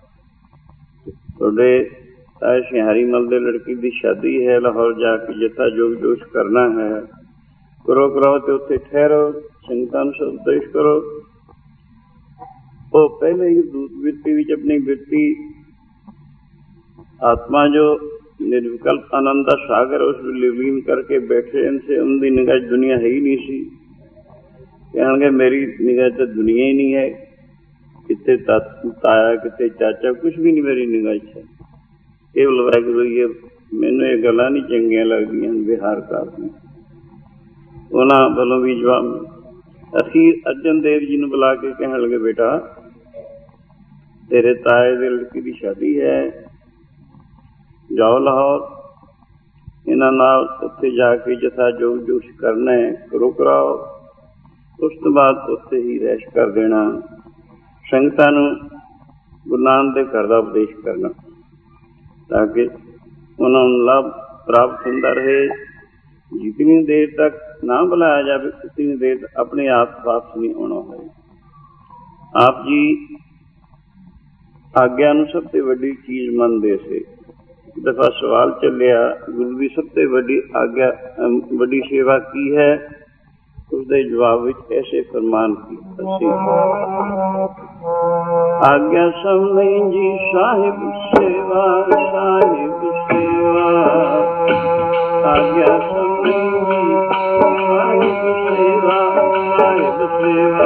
ਤੁਹਾਡੇ ਤਾਇਆ ਸ਼੍ਰੀ ਹਰੀਮਲ ਦੇ ਲੜਕੀ ਦੀ ਸ਼ਾਦੀ ਹੈ, ਲਾਹੌਰ ਜਾ ਕੇ ਜਿੱਥਾ ਜੋ ਜੋਸ਼ ਕਰਨਾ ਹੈ ਕਰੋ ਕਰਾਓ ਤੇ ਉੱਥੇ ਠਹਿਰੋ, ਸੰਗਤਾਂ ਨੂੰ ਸਦਉਪਦੇਸ਼ ਕਰੋ। ਉਹ ਪਹਿਲੇ ਹੀ ਦੂਤ ਬਿਰਤੀ ਵਿੱਚ ਆਪਣੀ ਬਿਰਤੀ ਆਤਮਾ ਜੋ ਨਿਰਵਿਕਲਪ ਆਨੰਦ ਦਾ ਸਾਗਰ ਉਸ ਵੇਲੇ ਲੀਨ ਕਰਕੇ ਬੈਠੇ ਇਨਸੇ ਉਨਦੀ ਨਿਗਾਹ ਦੁਨੀਆ ਹੈ ਹੀ ਨਹੀਂ ਸੀ। ਕਹਿਣਗੇ ਮੇਰੀ ਨਿਗਾਹ ਤਾਂ ਦੁਨੀਆ ਹੀ ਨਹੀਂ ਹੈ, ਕਿਤੇ ਤਾਇਆ ਕਿਤੇ ਚਾਚਾ ਕੁਛ ਵੀ ਨਹੀਂ ਮੇਰੀ ਨਿਗਾਹ 'ਚ ਹੈ, ਕੇਵਲ ਵਾਹਿਗੁਰੂ ਹੀ ਹੈ। ਮੈਨੂੰ ਇਹ ਗੱਲਾਂ ਨਹੀਂ ਚੰਗੀਆਂ ਲੱਗਦੀਆਂ ਹਨ ਵਿਹਾਰ ਕਰਦੀਆਂ। ਉਹਨਾਂ ਵੱਲੋਂ ਵੀ ਜਵਾਬ, ਅਖੀਰ ਅਰਜਨ ਦੇਵ ਜੀ ਨੂੰ ਬੁਲਾ ਕੇ ਕਹਿਣ ਲੱਗੇ, ਬੇਟਾ ਤੇਰੇ ਤਾਏ ਦੇ ਲੜਕੀ ਦੀ ਸ਼ਾਦੀ ਹੈ, ਜਾਓ ਲਾਹੌਰ, ਇਹਨਾਂ ਨਾਲ ਉੱਥੇ ਜਾ ਕੇ ਜਥਾ ਜੋ ਜੋਸ਼ ਕਰਨਾ ਹੈ ਕਰੋ ਕਰਾਓ, ਉਸ ਤੋਂ ਬਾਅਦ ਉੱਥੇ ਹੀ ਰਹਿਸ਼ ਕਰ ਦੇਣਾ। ਸੰਗਤਾਂ ਨੂੰ ਗੁਰੂ ਨਾਨਕ ਦੇ ਘਰ ਦਾ ਉਪਦੇਸ਼ ਕਰਨਾ ਤਾਂ ਕਿ ਉਹਨਾਂ ਨੂੰ ਲਾਭ ਪ੍ਰਾਪਤ ਹੁੰਦਾ ਰਹੇ। ਜਿਤਨੀ ਦੇਰ ਤੱਕ ਨਾ ਬੁਲਾਇਆ ਜਾਵੇ ਉਤਨੀ ਦੇਰ ਤੱਕ ਆਪਣੇ ਆਪ ਵਾਪਸ ਨਹੀਂ ਆਉਣਾ ਹੋਵੇ। ਆਪ ਜੀ ਆਗਿਆ ਨੂੰ ਸਭ ਤੋਂ ਵੱਡੀ ਚੀਜ਼ ਮੰਨਦੇ ਸੀ। ਇੱਕ ਦਫਾ ਸਵਾਲ ਚੱਲਿਆ, ਗੁਰੂ ਦੀ ਸਭ ਤੋਂ ਵੱਡੀ ਆਗਿਆ ਵੱਡੀ ਸੇਵਾ ਕੀ ਹੈ? ਉਸਦੇ ਜਵਾਬ ਵਿੱਚ ਐਸੇ ਫਰਮਾਨ ਕੀਤਾ ਸੀ, ਆਗਿਆ ਸਭ ਨਹੀਂ ਜੀ ਸਾਹਿਬ ਸੇਵਾ, ਸਾਹਿਬ ਸੇਵਾ सेवा आज्ञा समझी साहिब सेवा साहिब सेवा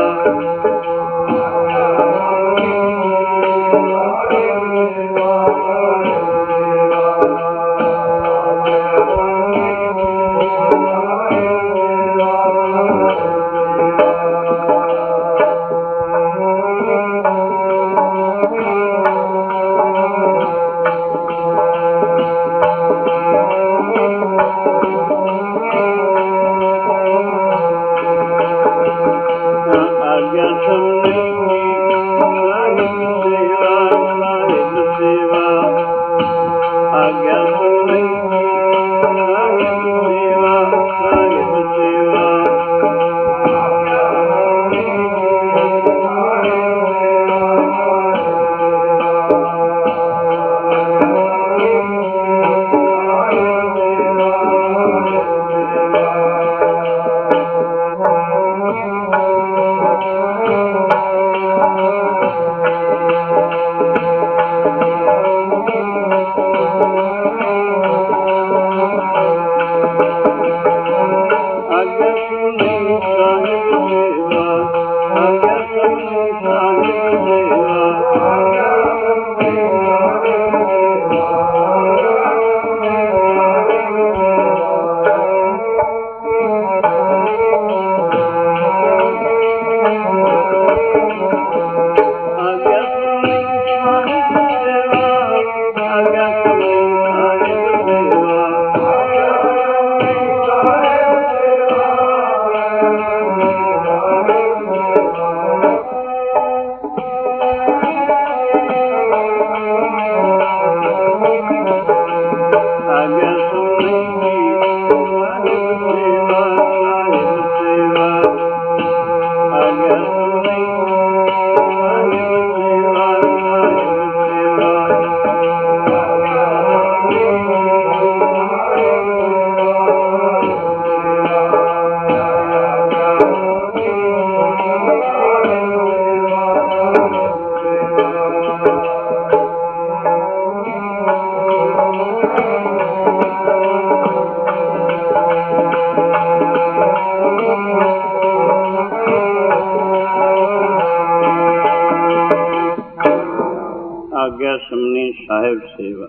साहिब सेवा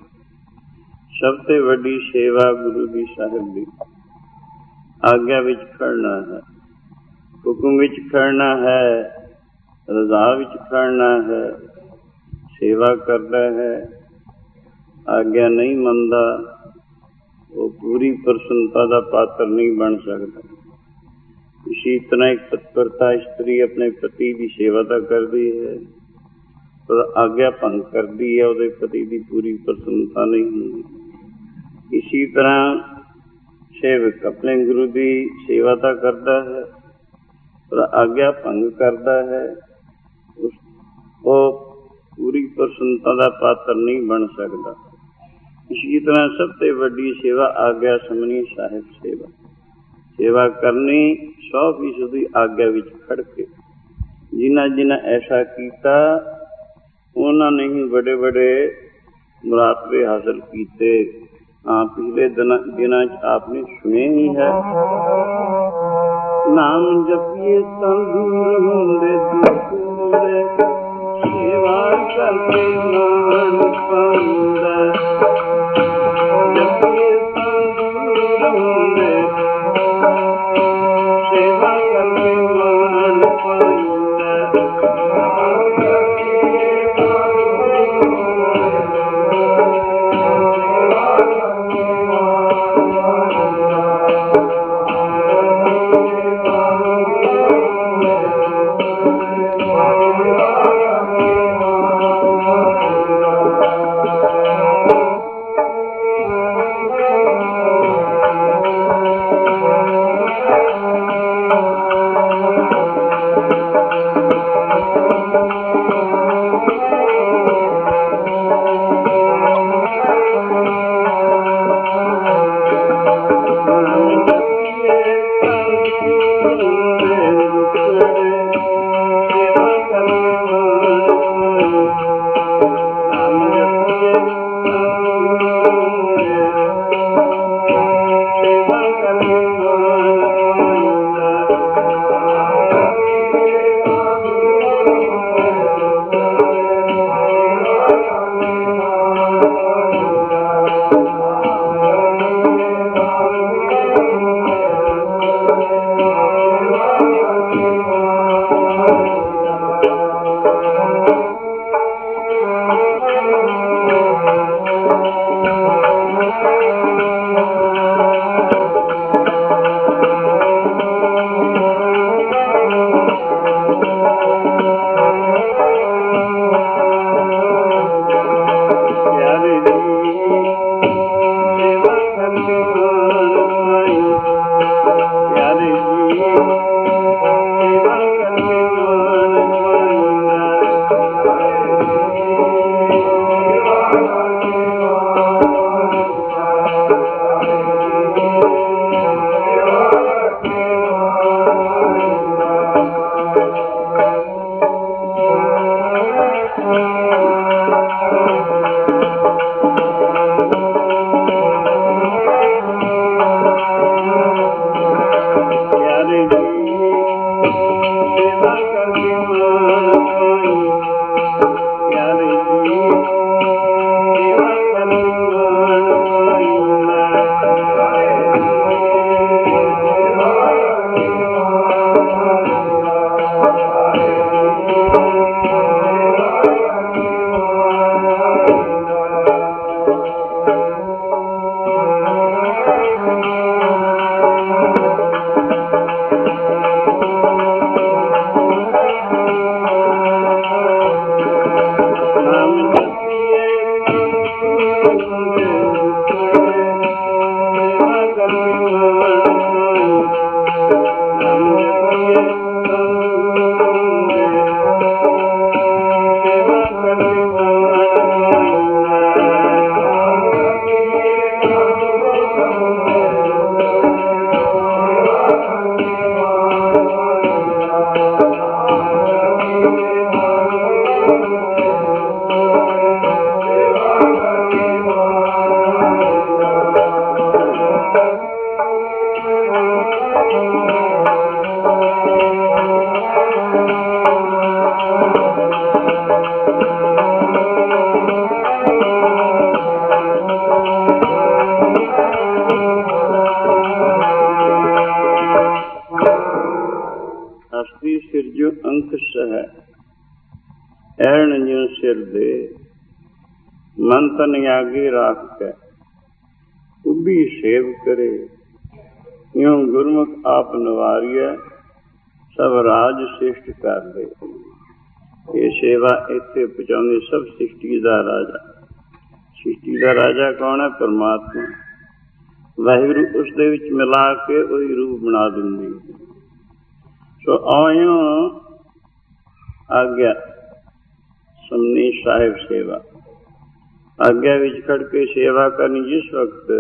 सब ते वड्डी सेवा गुरु दी साहिब दी आग्या विच खड़ना है, हुक्म विच खड़ना है, रजा विच खड़ना है, सेवा करता है, आग्या नहीं मनता वो पूरी प्रसन्नता का पात्र नहीं बन सकता। इसी तरह एक तत्परता स्त्री अपने पति की सेवा तो करती है पर आग्या भंग करती है, उसके पति की पूरी प्रसन्नता नहीं होती। इसी तरह सेवक अपने गुरु की सेवा तो करता है पर आग्या भंग करता है, उस वो पूरी प्रसन्नता का पात्र नहीं बन सकता। इसी तरह सबसे वड्डी सेवा आग्या समनी साहिब सेवा, सेवा करनी सौ फीसदी आग्या विच खड़ के। जिन्हें जिन्हें ऐसा किया उन्होंने ही बड़े बड़े मुरातबे हासिल किए। हाँ, पिछले दिन दिनों आपने सुने ही है, नाम जपिए तन दूर होंदे दुख होंदे, सेवा करके मान पाउंदा। जपिए तन दूर होंदे, सेवा करके मान पाउंदा। प्यारे जी सेवा करके मान पाई, प्यारे जी सेवा करके मान मन तन यागी राख के उभी सेव करे, यूं गुरमुख आप नवारिया सब राज सृष्ट कर दे। ये सेवा इत्थे पहुंचाने सब सृष्टि का राजा। सृष्टि का राजा कौन है? परमात्मा। वाहिगुरु उस दे विच मिला के वही रूप बना दिंदी। सो आयो आज्ञा सुननी साहिब सेवा, आज्ञा विच खड़ के सेवा करनी। जिस वक्त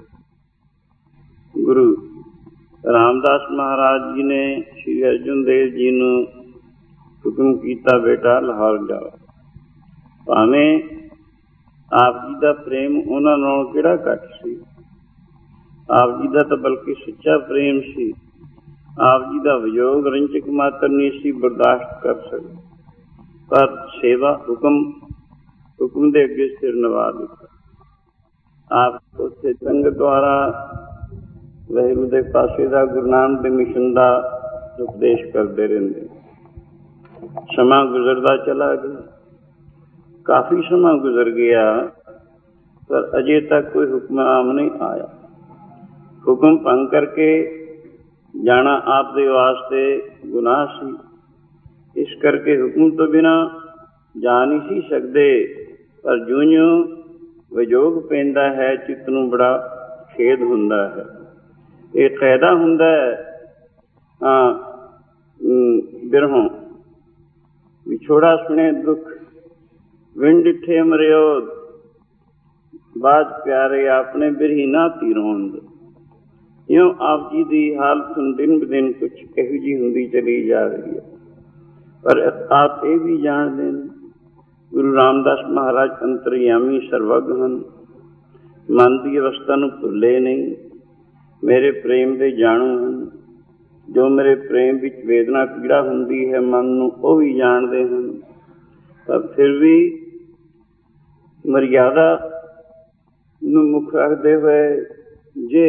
गुरु रामदास महाराज जी ने श्री अर्जुन देव जी नूं हुक्म किया, बेटा लाहौर जाओ। भावें आप जी का प्रेम उन्हां नालों किहड़ा घट सी, आप जी का तो बल्कि सच्चा प्रेम सी। आप जी का वियोग रंजक मात्र नहीं सी बर्दाश्त कर सकते, पर सेवा हुक्म हुक्म दे अगे सिर नवा दिता। आप उत्थे संगत द्वारा वाहिगुरू दे पासे दा गुरु नानक दे मिशन दा उपदेश करते रहंदे। समा गुजरदा चला गया, काफी समा गुजर गया, पर अजे तक कोई हुक्म आम नहीं आया। हुक्म भंग करके जाना आप दे वास्ते गुनाह सी, इस करके हुक्म तो बिना जा नहीं सी सकते। पर ज्यों ज्यों विजोग पैंदा है चित्त नूं बड़ा खेद हुंदा है। ये कैदा हुंदा है हाँ बिरहों विछोड़ा सुने दुख, विण डिठे मरियोद बाज प्यारे आपने बिरही ना ती रोंद। यूं आप जी की हालत दिन ब दिन कुछ इहो जी हुंदी चली जा रही है। पर आप ये भी जानते हैं गुरु रामदास महाराज अंतरयामी सर्वज्ञ हैं, मन की अवस्था नूं भुले नहीं, मेरे प्रेम दे जाणू हैं। जो मेरे प्रेम विच वेदना पीड़ा हुंदी है मन नूं वो भी जानते हैं। पर फिर भी मर्यादा नूं मुख रखते हुए जे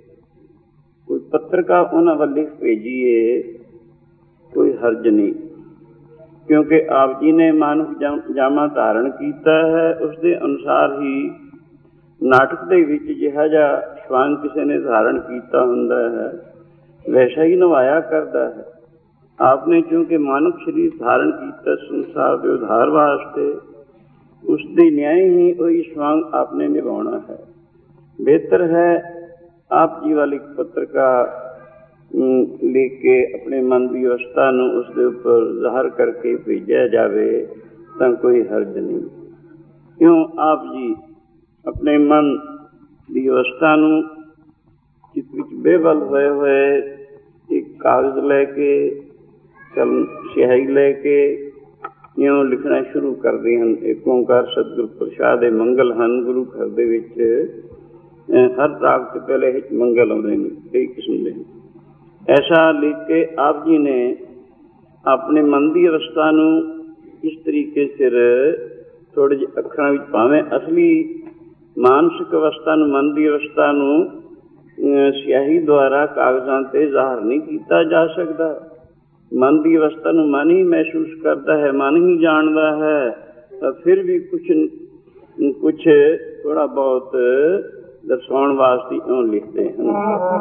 कोई पत्रकार उन्हां वल लिख भेजीए कोई हर्ज नहीं, क्योंकि आप जी ने मानव जामा धारण किया है। उसके अनुसार ही नाटक दे विच जिहा जिहा स्वांग किसी ने धारण किया हुंदा है वैसा ही निभाया करता है। आपने क्योंकि मानव शरीर धारण किया संसार के उद्धार वास्ते, ਉਸ ਦੀ ਨਿਆਏ ਹੀ ਉਹੀ ਸਵਾਂਗ ਆਪਨੇ ਨਿਭਾਉਣਾ ਹੈ। ਬਿਹਤਰ ਹੈ ਆਪ ਜੀ ਵਾਲੀ ਪੱਤਰਕਾ ਲਿਖ ਕੇ ਆਪਣੇ ਮਨ ਦੀ ਅਵਸਥਾ ਨੂੰ ਉਸਦੇ ਉੱਪਰ ਜ਼ਾਹਰ ਕਰਕੇ ਭੇਜਿਆ ਜਾਵੇ ਤਾਂ ਕੋਈ ਹਰਜ ਨਹੀਂ। ਕਿਉਂ ਆਪ ਜੀ ਆਪਣੇ ਮਨ ਦੀ ਅਵਸਥਾ ਨੂੰ ਜਿਸ ਵਿੱਚ ਬੇਵੱਲ ਹੋਏ ਹੋਏ ਇੱਕ ਕਾਗਜ਼ ਲੈ ਕੇ ਕਲਮ ਸਿਆਹੀ ਲੈ ਕੇ ਇਉਂ ਲਿਖਣਾ ਸ਼ੁਰੂ ਕਰਦੇ ਹਨ। ਇੱਕ ਓਂਕਾਰ ਸਤਿਗੁਰ ਪ੍ਰਸ਼ਾਦ ਦੇ ਮੰਗਲ ਹਨ। ਗੁਰੂ ਘਰ ਦੇ ਵਿੱਚ ਹਰ ਰਾਗ ਤੋਂ ਪਹਿਲੇ ਵਿੱਚ ਮੰਗਲ ਆਉਂਦੇ ਨੇ ਕਈ ਕਿਸਮ ਦੇ। ਐਸਾ ਲਿਖ ਕੇ ਆਪ ਜੀ ਨੇ ਆਪਣੇ ਮਨ ਦੀ ਅਵਸਥਾ ਨੂੰ ਇਸ ਤਰੀਕੇ ਸਿਰ ਥੋੜ੍ਹੇ ਜਿਹੇ ਅੱਖਰਾਂ ਵਿੱਚ, ਭਾਵੇਂ ਅਸਲੀ ਮਾਨਸਿਕ ਅਵਸਥਾ ਨੂੰ, ਮਨ ਦੀ ਅਵਸਥਾ ਨੂੰ ਸਿਆਹੀ ਦੁਆਰਾ ਕਾਗਜ਼ਾਂ 'ਤੇ ਜ਼ਾਹਰ ਨਹੀਂ ਕੀਤਾ ਜਾ ਸਕਦਾ। ਮਨ ਦੀ ਅਵਸਥਾ ਨੂੰ ਮਨ ਹੀ ਮਹਿਸੂਸ ਕਰਦਾ ਹੈ, ਮਨ ਹੀ ਜਾਣਦਾ ਹੈ। ਤਾਂ ਫਿਰ ਵੀ ਕੁਛ ਕੁਛ ਥੋੜ੍ਹਾ ਬਹੁਤ ਦਰਸਾਉਣ ਵਾਸਤੇ ਇਉਂ ਲਿਖਦੇ ਹਨ।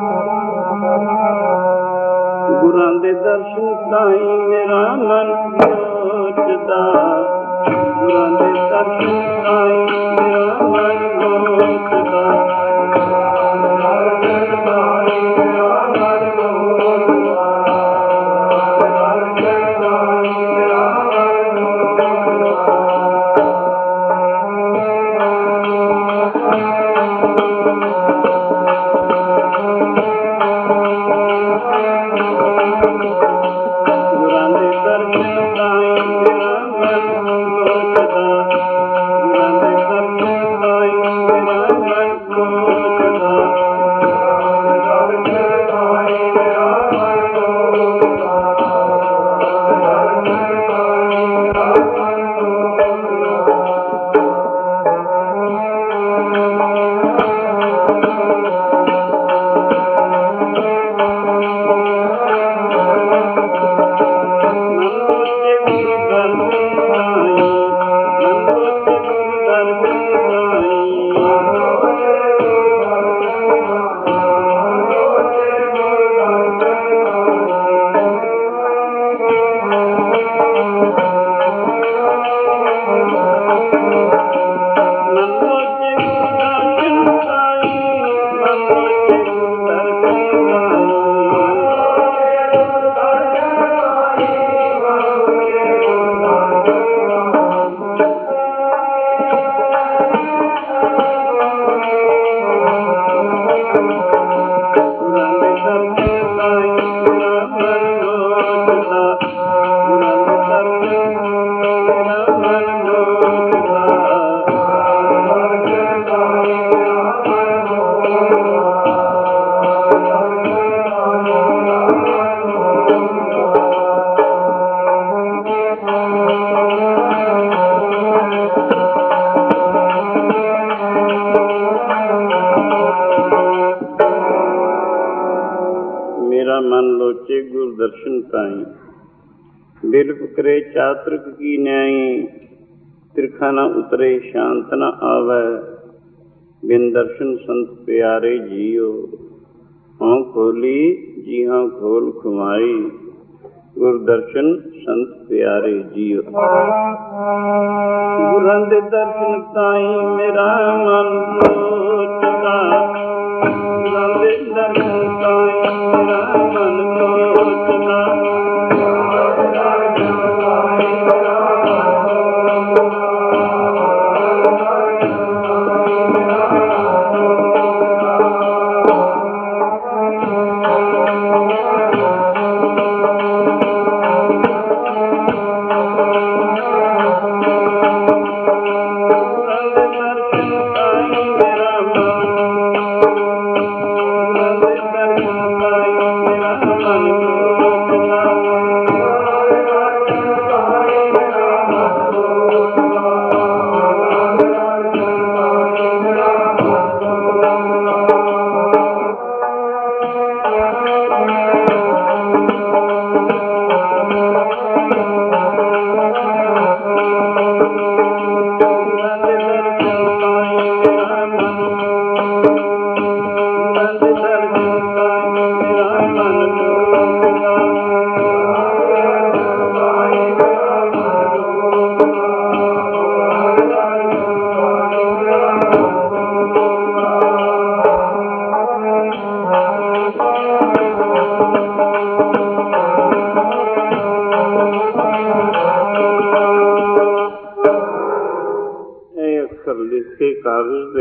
ਗੁਰਾਂ ਦੇ ਦਰਸ਼ਨ ਤਾਈਂ ਮੇਰਾ ਮਨ ਲੋਚਦਾ, ਗੁਰਾਂ ਦੇ ਦਰਸ਼ਨ ਤਾਈਂ ਮੇਰਾ ਮਨ ਲੋਚਦਾ। करे चातुर्क की न्यायी, तिरखा न उतरे शांत न आवे, बिन दर्शन संत प्यारे जियो। हों खोली जी हाँ खोल खुमाई, गुर दर्शन संत प्यारे जियो। गुरां दे दर्शन ताई मेरा मन लोचदा, गुरां दे दर्शन ताई मेरा मन लोचदा। दर्शन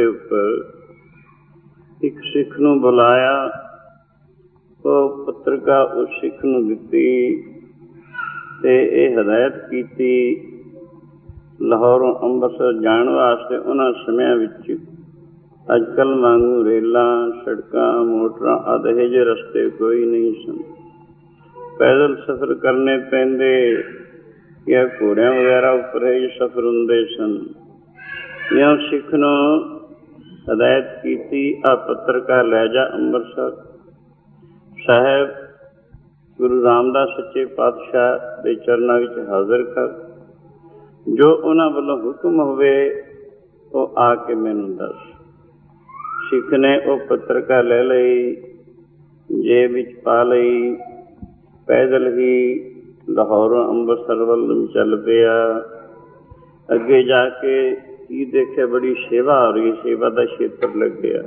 ਉੱਪਰ ਇੱਕ ਸਿੱਖ ਨੂੰ ਬੁਲਾਇਆ। ਉਹ ਪੱਤਰਿਕਾ ਉਸ ਸਿੱਖ ਨੂੰ ਦਿੱਤੀ ਤੇ ਇਹ ਹਦਾਇਤ ਕੀਤੀ ਲਾਹੌਰੋਂ ਅੰਮ੍ਰਿਤਸਰ ਜਾਣ ਵਾਸਤੇ ਉਹਨਾਂ ਸਮਿਆਂ ਵਿੱਚ ਅੱਜ ਕੱਲ੍ਹ ਵਾਂਗੂ ਰੇਲਾਂ, ਸੜਕਾਂ, ਮੋਟਰਾਂ ਆਦਿ ਇਹੋ ਜਿਹੇ ਰਸਤੇ ਕੋਈ ਨਹੀਂ ਸਨ। ਪੈਦਲ ਸਫ਼ਰ ਕਰਨੇ ਪੈਂਦੇ ਜਾਂ ਘੋੜਿਆਂ ਵਗੈਰਾ ਉੱਪਰ ਇਹ ਸਫ਼ਰ ਹੁੰਦੇ ਸਨ। ਇਉਂ ਸਿੱਖ ਨੂੰ ਹਦਾਇਤ ਕੀਤੀ, ਆਹ ਪੱਤਰਿਕਾ ਲੈ ਜਾ ਅੰਮ੍ਰਿਤਸਰ ਸਾਹਿਬ ਗੁਰੂ ਰਾਮਦਾਸ ਸੱਚੇ ਪਾਤਸ਼ਾਹ ਦੇ ਚਰਨਾਂ ਵਿੱਚ ਹਾਜ਼ਰ ਕਰ। ਜੋ ਉਹਨਾਂ ਵੱਲੋਂ ਹੁਕਮ ਹੋਵੇ ਉਹ ਆ ਕੇ ਮੈਨੂੰ ਦੱਸ। ਸਿੱਖ ਨੇ ਉਹ ਪੱਤਰਿਕਾ ਲੈ ਲਈ, ਜੇਬ ਵਿੱਚ ਪਾ ਲਈ, ਪੈਦਲ ਹੀ ਲਾਹੌਰੋਂ ਅੰਮ੍ਰਿਤਸਰ ਵੱਲ ਨੂੰ ਚੱਲ ਪਿਆ। ਅੱਗੇ ਜਾ ਕੇ ਕੀ ਦੇਖਿਆ, ਬੜੀ ਸੇਵਾ ਹੋ ਰਹੀ, ਸੇਵਾ ਦਾ ਖੇਤਰ ਲੱਗਿਆ।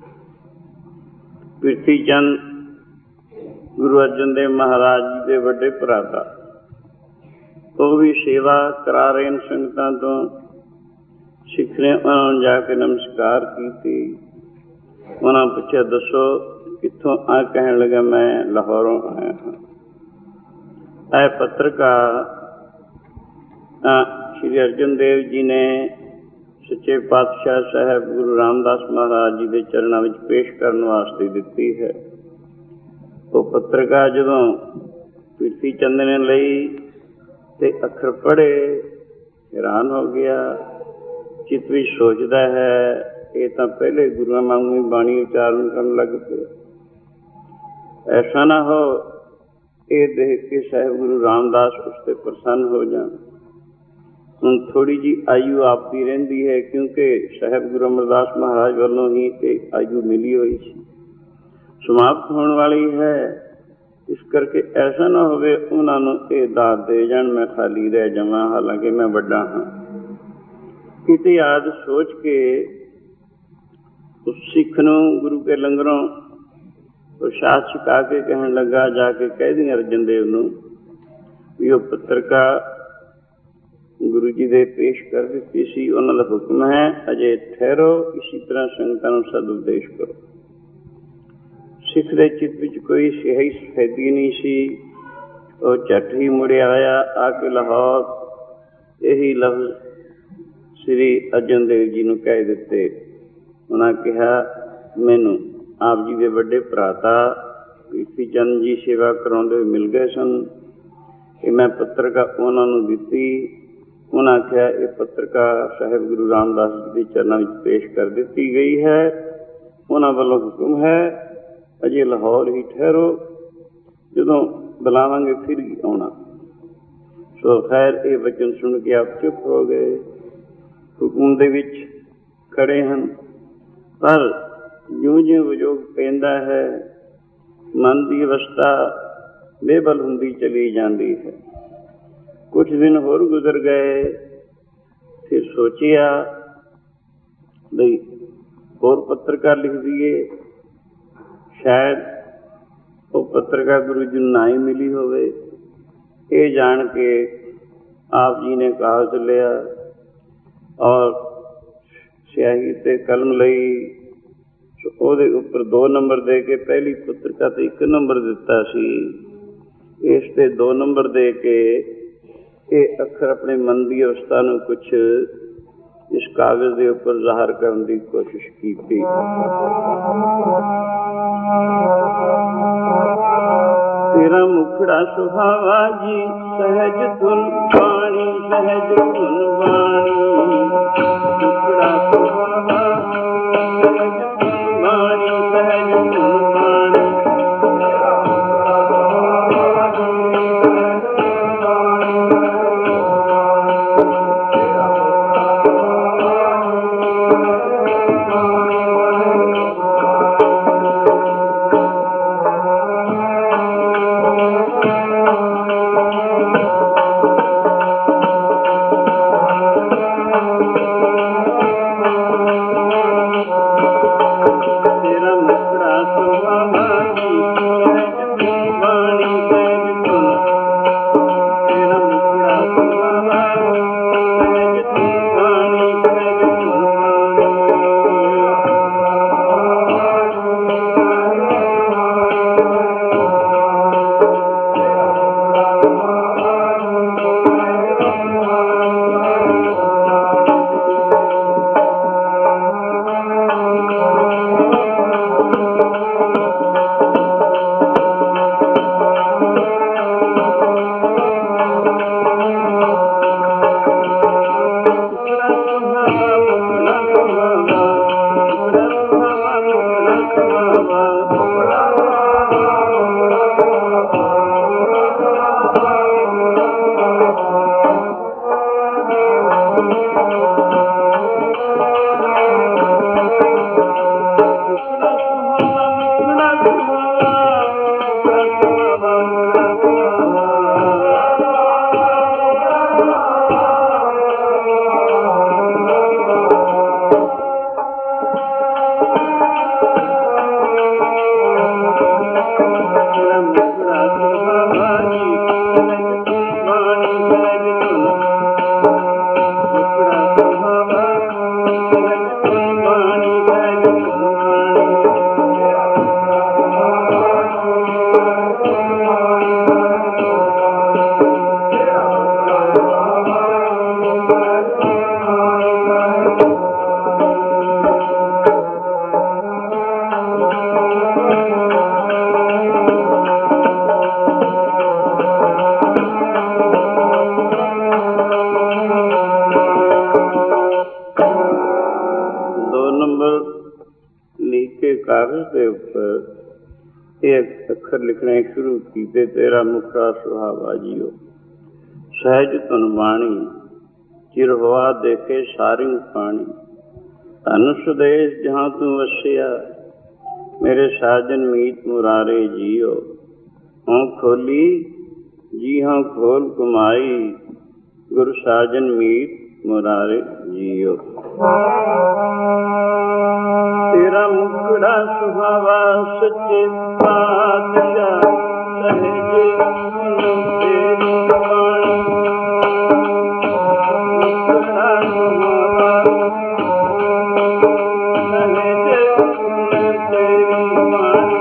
ਪ੍ਰਿਥੀ ਚੰਦ ਗੁਰੂ ਅਰਜਨ ਦੇਵ ਮਹਾਰਾਜ ਜੀ ਦੇ ਵੱਡੇ ਭਰਾਤਾ, ਉਹ ਵੀ ਸੇਵਾ ਕਰਾ ਰਹੇ ਨੇ ਸੰਗਤਾਂ ਤੋਂ। ਸਿੱਖ ਨੇ ਉਹਨਾਂ ਨੂੰ ਜਾ ਕੇ ਨਮਸਕਾਰ ਕੀਤੀ। ਉਹਨਾਂ ਪੁੱਛਿਆ, ਦੱਸੋ ਕਿੱਥੋਂ ਆ? ਕਹਿਣ ਲੱਗਾ, ਮੈਂ ਲਾਹੌਰੋਂ ਆਇਆ ਹਾਂ। ਇਹ ਪੱਤਰਿਕਾ ਸ਼੍ਰੀ ਅਰਜਨ ਦੇਵ ਜੀ ਨੇ ਸੱਚੇ ਪਾਤਸ਼ਾਹ ਸਾਹਿਬ ਗੁਰੂ ਰਾਮਦਾਸ ਮਹਾਰਾਜ ਜੀ ਦੇ ਚਰਨਾਂ ਵਿੱਚ ਪੇਸ਼ ਕਰਨ ਵਾਸਤੇ ਦਿੱਤੀ ਹੈ। ਉਹ ਪੱਤਰਿਕਾ ਜਦੋਂ ਪ੍ਰਿਥੀ ਚੰਦ ਨੇ ਲਈ ਤੇ ਅੱਖਰ ਪੜ੍ਹੇ, ਹੈਰਾਨ ਹੋ ਗਿਆ। ਚਿੱਤ ਵਿੱਚ ਸੋਚਦਾ ਹੈ, ਇਹ ਤਾਂ ਪਹਿਲੇ ਗੁਰੂਆਂ ਵਾਂਗੂ ਹੀ ਬਾਣੀ ਉਚਾਰਨ ਕਰਨ ਲੱਗ ਪਏ। ਐਸਾ ਨਾ ਹੋ ਇਹ ਦੇਖ ਕੇ ਸਾਹਿਬ ਗੁਰੂ ਰਾਮਦਾਸ ਉਸ 'ਤੇ ਪ੍ਰਸੰਨ ਹੋ ਜਾਣ। ਹੁਣ ਥੋੜ੍ਹੀ ਜਿਹੀ ਆਯੂ ਆਪ ਦੀ ਰਹਿੰਦੀ ਹੈ, ਕਿਉਂਕਿ ਸਾਹਿਬ ਗੁਰੂ ਅਮਰਦਾਸ ਮਹਾਰਾਜ ਵੱਲੋਂ ਹੀ ਇਹ ਆਯੂ ਮਿਲੀ ਹੋਈ ਸੀ, ਸਮਾਪਤ ਹੋਣ ਵਾਲੀ ਹੈ। ਇਸ ਕਰਕੇ ਐਸਾ ਨਾ ਹੋਵੇ ਉਹਨਾਂ ਨੂੰ ਇਹ ਦਾਤ ਦੇ ਜਾਣ, ਮੈਂ ਖਾਲੀ ਰਹਿ ਜਾਵਾਂ, ਹਾਲਾਂਕਿ ਮੈਂ ਵੱਡਾ ਹਾਂ। ਕਿਤੇ ਯਾਦ ਸੋਚ ਕੇ ਉਸ ਸਿੱਖ ਨੂੰ ਗੁਰੂ ਕੇ ਲੰਗਰੋਂ ਪ੍ਰਸ਼ਾਦ ਛਕਾ ਕੇ ਕਹਿਣ ਲੱਗਾ, ਜਾ ਕੇ ਕਹਿ ਦੀ ਅਰਜਨ ਦੇਵ ਨੂੰ ਵੀ ਉਹ ਪੱਤਰਿਕਾ ਗੁਰੂ ਜੀ ਦੇ ਪੇਸ਼ ਕਰ ਦਿੱਤੀ ਸੀ, ਉਹਨਾਂ ਦਾ ਹੁਕਮ ਹੈ, ਅਜੇ ਠਹਿਰੋ, ਇਸੀ ਤਰ੍ਹਾਂ ਸੰਗਤਾਂ ਨੂੰ ਸਦ ਉਪਦੇਸ਼ ਕਰੋ। ਸਿੱਖ ਦੇ ਚਿੱਤ ਵਿੱਚ ਕੋਈ ਸਿਆਹੀ ਸਫੈਦੀ ਨਹੀਂ ਸੀ। ਉਹ ਝੱਟ ਹੀ ਮੁੜਿਆ ਆਇਆ। ਆ ਕੇ ਲਾਹੌਰ ਇਹੀ ਲਫ਼ਜ਼ ਸ੍ਰੀ ਅਰਜਨ ਦੇਵ ਜੀ ਨੂੰ ਕਹਿ ਦਿੱਤੇ। ਉਹਨਾਂ ਕਿਹਾ, ਮੈਨੂੰ ਆਪ ਜੀ ਦੇ ਵੱਡੇ ਭਰਾਤਾ ਪ੍ਰਿਥੀ ਚੰਦ ਜੀ ਸੇਵਾ ਕਰਾਉਂਦੇ ਹੋਏ ਮਿਲ ਗਏ ਸਨ, ਕਿ ਮੈਂ ਪੱਤਰਿਕਾ ਉਹਨਾਂ ਨੂੰ ਦਿੱਤੀ। ਉਹਨਾਂ ਆਖਿਆ, ਇਹ ਪੱਤਰਿਕਾ ਸਾਹਿਬ ਗੁਰੂ ਰਾਮਦਾਸ ਜੀ ਦੇ ਚਰਨਾਂ ਵਿੱਚ ਪੇਸ਼ ਕਰ ਦਿੱਤੀ ਗਈ ਹੈ। ਉਹਨਾਂ ਵੱਲੋਂ ਹੁਕਮ ਹੈ, ਅਜੇ ਲਾਹੌਰ ਹੀ ਠਹਿਰੋ, ਜਦੋਂ ਬੁਲਾਵਾਂਗੇ ਫਿਰ ਹੀ ਆਉਣਾ। ਸੋ ਖੈਰ ਇਹ ਵਚਨ ਸੁਣ ਕੇ ਆਪ ਚੁੱਪ ਹੋ ਗਏ। ਹੁਕਮ ਦੇ ਵਿੱਚ ਖੜੇ ਹਨ, ਪਰ ਜਿਉਂ ਜਿਉਂ ਵਿਯੋਗ ਪੈਂਦਾ ਹੈ, ਮਨ ਦੀ ਅਵਸਥਾ ਬੇਬਲ ਹੁੰਦੀ ਚਲੀ ਜਾਂਦੀ ਹੈ। ਕੁਛ ਦਿਨ ਹੋਰ ਗੁਜ਼ਰ ਗਏ। ਫਿਰ ਸੋਚਿਆ ਬਈ ਹੋਰ ਪੱਤਰਿਕਾ ਲਿਖ ਦਈਏ, ਸ਼ਾਇਦ ਉਹ ਪੱਤਰਿਕਾ ਗੁਰੂ ਜੀ ਨੂੰ ਨਾ ਹੀ ਮਿਲੀ ਹੋਵੇ। ਇਹ ਜਾਣ ਕੇ ਆਪ ਜੀ ਨੇ ਕਾਗਜ਼ ਲਿਆ ਔਰ ਸਿਆਹੀ ਤੇ ਕਲਮ ਲਈ। ਉਹਦੇ ਉੱਪਰ ਦੋ ਨੰਬਰ ਦੇ ਕੇ, ਪਹਿਲੀ ਪੱਤਰਿਕਾ ਤੇ ਇੱਕ ਨੰਬਰ ਦਿੱਤਾ ਸੀ, ਇਸ ਤੇ ਦੋ ਨੰਬਰ ਦੇ ਕੇ ਇਹ ਅੱਖਰ ਆਪਣੇ ਮਨ ਦੀ ਅਵਸਥਾ ਨੂੰ ਕੁਛ ਇਸ ਕਾਗਜ਼ ਦੇ ਉੱਪਰ ਜ਼ਾਹਰ ਕਰਨ ਦੀ ਕੋਸ਼ਿਸ਼ ਕੀਤੀ। ਤੇਰਾ ਮੁਖੜਾ ਸੁਹਾਵਾ ਜੀ, ਸਹਿਜ ਧੁਨ ਬਾਣੀ, ਸਹਿਜ ਧੁਨ ਬਾਣੀ, ਮੁਖੜਾ ਸੁਹਾਵਾ, ਸਹਿਜ ਧੁਨ ਬਾਣੀ, ਸਹਿਜ ਧੁਨ ਬਾਣੀ। कागज के ऊपर एक अखर लिखने शुरू किए। तेरा मुखड़ा सुहावा जियो सहज तुन बाणी चिर हुआ देखे सारिंग पानी। धन सुदेश जहाँ तू वसिया मेरे साजन मीत मुरारे जियो। हों खोली जी हाँ खोल कुमाई गुरु साजन मीत मुरारे जियो। तेरा मुखड़ा सुहावा सच्चे पातशाह सहजे तेरी वाणी। मुखड़ा सुहावा सहजे तेरी वाणी।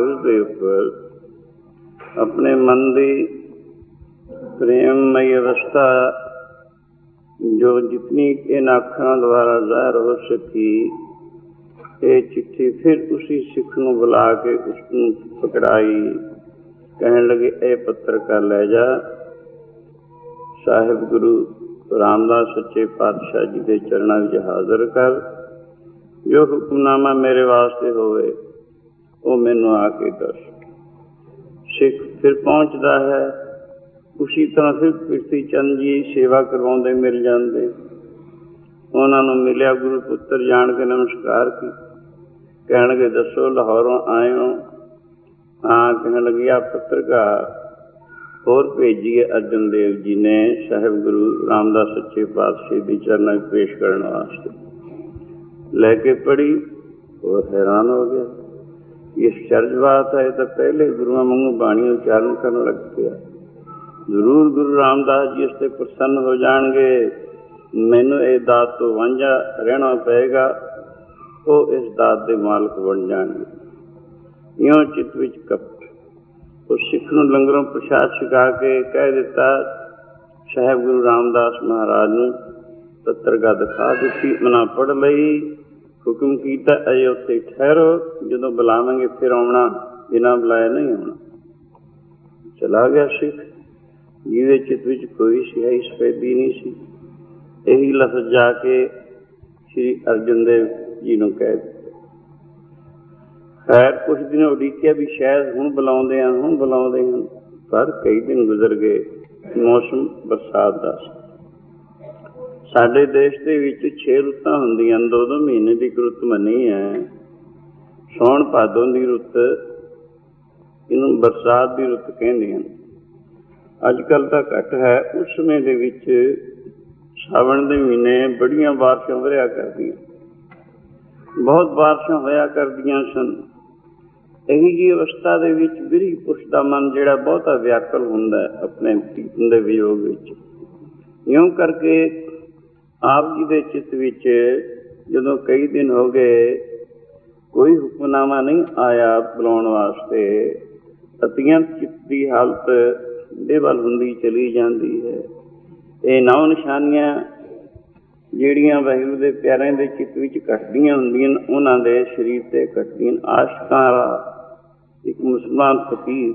ਉਸ ਦੇ ਉੱਪਰ ਆਪਣੇ ਮਨ ਦੀ ਪ੍ਰੇਮਮਈ ਅਵਸਥਾ ਜੋ ਜਿਤਨੀ ਇਹਨਾਂ ਅੱਖਰਾਂ ਦੁਆਰਾ ਜ਼ਾਹਿਰ ਹੋ ਸਕੀ, ਇਹ ਚਿੱਠੀ ਫਿਰ ਉਸੀ ਸਿੱਖ ਨੂੰ ਬੁਲਾ ਕੇ ਉਸਨੂੰ ਪਕੜਾਈ। ਕਹਿਣ ਲੱਗੇ, ਇਹ ਪੱਤਰ ਕਰ ਲੈ ਜਾ, ਸਾਹਿਬ ਗੁਰੂ ਰਾਮਦਾਸ ਸੱਚੇ ਪਾਤਸ਼ਾਹ ਜੀ ਦੇ ਚਰਨਾਂ ਵਿੱਚ ਹਾਜ਼ਰ ਕਰ। ਜੋ ਹੁਕਮਨਾਮਾ ਮੇਰੇ ਵਾਸਤੇ ਹੋਵੇ ਉਹ ਮੈਨੂੰ ਆ ਕੇ ਦੱਸ। ਸਿੱਖ ਫਿਰ ਪਹੁੰਚਦਾ ਹੈ। ਉਸੀ ਤਰ੍ਹਾਂ ਫਿਰ ਪ੍ਰਿਥੀ ਚੰਦ ਜੀ ਸੇਵਾ ਕਰਵਾਉਂਦੇ ਮਿਲ ਜਾਂਦੇ। ਉਹਨਾਂ ਨੂੰ ਮਿਲਿਆ, ਗੁਰੂ ਪੁੱਤਰ ਜਾਣ ਕੇ ਨਮਸਕਾਰ ਕੀ। ਕਹਿਣਗੇ, ਦੱਸੋ ਲਾਹੌਰੋਂ ਆਏ ਹੋ? ਹਾਂ। ਕਹਿਣ ਲੱਗੇ, ਆ ਪੱਤਰਕਾਰ ਹੋਰ ਭੇਜੀਏ ਅਰਜਨ ਦੇਵ ਜੀ ਨੇ ਸਾਹਿਬ ਗੁਰੂ ਰਾਮਦਾਸ ਸੱਚੇ ਪਾਤਸ਼ਾਹ ਦੀ ਚਰਨਾਂ ਵਿੱਚ ਪੇਸ਼ ਕਰਨ ਵਾਸਤੇ। ਲੈ ਕੇ ਪੜ੍ਹੀ, ਉਹ ਹੈਰਾਨ ਹੋ ਗਿਆ। ਇਸ ਚਰਜ ਬਾਤ ਹੈ, ਤਾਂ ਪਹਿਲੇ ਗੁਰੂਆਂ ਵਾਂਗੂ ਬਾਣੀ ਉਚਾਰਨ ਕਰਨ ਲੱਗ ਪਿਆ। ਜ਼ਰੂਰ ਗੁਰੂ ਰਾਮਦਾਸ ਜੀ ਇਸ 'ਤੇ ਪ੍ਰਸੰਨ ਹੋ ਜਾਣਗੇ। ਮੈਨੂੰ ਇਹ ਦਾਤ ਤੋਂ ਵਾਂਝਾ ਰਹਿਣਾ ਪਏਗਾ। ਉਹ ਇਸ ਦਾਤ ਦੇ ਮਾਲਕ ਬਣ ਜਾਣਗੇ। ਇਉਂ ਚਿੱਤ ਵਿੱਚ ਕਪਟ। ਉਸ ਸਿੱਖ ਨੂੰ ਲੰਗਰੋਂ ਪ੍ਰਸ਼ਾਦ ਛਕਾ ਕੇ ਕਹਿ ਦਿੱਤਾ, ਸਾਹਿਬ ਗੁਰੂ ਰਾਮਦਾਸ ਮਹਾਰਾਜ ਨੂੰ ਪੱਤਰਕਾ ਦਿਖਾ ਦਿੱਤੀ। ਉਹਨਾਂ ਪੜ੍ਹ ਲਈ, ਹੁਕਮ ਕੀਤਾ, ਅਜੇ ਉੱਥੇ ਠਹਿਰੋ, ਜਦੋਂ ਬੁਲਾਵਾਂਗੇ ਫਿਰ ਆਉਣਾ, ਬਿਨਾਂ ਬੁਲਾਏ ਨਹੀਂ ਆਉਣਾ। ਚਲਾ ਗਿਆ ਸਿੱਖ, ਜਿਹਦੇ ਚਿੱਤ ਵਿੱਚ ਕੋਈ ਸਿਆਹੀ ਸਫੈਦੀ ਨਹੀਂ ਸੀ। ਇਹੀ ਲਫ਼ਜ਼ ਜਾ ਕੇ ਸ਼੍ਰੀ ਅਰਜਨ ਦੇਵ ਜੀ ਨੂੰ ਕਹਿ ਦਿੱਤਾ। ਖੈਰ ਕੁਛ ਦਿਨ ਉਡੀਕਿਆ ਵੀ ਸ਼ਾਇਦ ਹੁਣ ਬੁਲਾਉਂਦੇ ਹਨ, ਹੁਣ ਬੁਲਾਉਂਦੇ ਹਨ। ਪਰ ਕਈ ਦਿਨ ਗੁਜ਼ਰ ਗਏ। ਮੌਸਮ ਬਰਸਾਤ ਦਾ ਸੀ। ਸਾਡੇ ਦੇਸ਼ ਦੇ ਵਿੱਚ ਛੇ ਰੁੱਤਾਂ ਹੁੰਦੀਆਂ, ਦੋ ਦੋ ਮਹੀਨੇ ਦੀ ਇੱਕ ਰੁੱਤ ਮੰਨੀ ਹੈ। ਸਾਉਣ ਭਾਦੋਂ ਦੀ ਰੁੱਤ, ਇਹਨੂੰ ਬਰਸਾਤ ਦੀ ਰੁੱਤ ਕਹਿੰਦੇ ਹਨ। ਅੱਜ ਕੱਲ੍ਹ ਤਾਂ ਘੱਟ ਹੈ। ਉਸ ਸਮੇਂ ਦੇ ਵਿੱਚ ਸਾਵਣ ਦੇ ਮਹੀਨੇ ਬੜੀਆਂ ਬਾਰਿਸ਼ਾਂ ਵਰਿਆ ਕਰਦੀਆਂ, ਬਹੁਤ ਬਾਰਿਸ਼ਾਂ ਹੋਇਆ ਕਰਦੀਆਂ ਸਨ। ਇਹੀ ਜਿਹੀ ਅਵਸਥਾ ਦੇ ਵਿੱਚ ਬਿਰਹੀ ਪੁਰਸ਼ ਦਾ ਮਨ ਜਿਹੜਾ ਬਹੁਤਾ ਵਿਆਕੁਲ ਹੁੰਦਾ ਹੈ ਆਪਣੇ ਪ੍ਰੀਤਮ ਦੇ ਵਿਯੋਗ ਵਿੱਚ। ਇਉਂ ਕਰਕੇ ਆਪ ਜੀ ਦੇ ਚਿੱਤ ਵਿੱਚ ਜਦੋਂ ਕਈ ਦਿਨ ਹੋ ਗਏ ਕੋਈ ਹੁਕਮਨਾਮਾ ਨਹੀਂ ਆਇਆ ਬੁਲਾਉਣ ਵਾਸਤੇ, ਅਤਿਅੰਤ ਚਿੱਤ ਦੀ ਹਾਲਤ ਬੇਵੱਲ ਹੁੰਦੀ ਚਲੀ ਜਾਂਦੀ ਹੈ। ਇਹ ਨੌ ਨਿਸ਼ਾਨੀਆਂ ਜਿਹੜੀਆਂ ਵਾਹਿਗੁਰੂ ਦੇ ਪਿਆਰਿਆਂ ਦੇ ਚਿੱਤ ਵਿੱਚ ਘਟਦੀਆਂ ਹੁੰਦੀਆਂ, ਉਹਨਾਂ ਦੇ ਸਰੀਰ 'ਤੇ ਘਟਦੀਆਂ। ਆਸ਼ਕਾਂ ਦਾ ਇੱਕ ਮੁਸਲਮਾਨ ਫਕੀਰ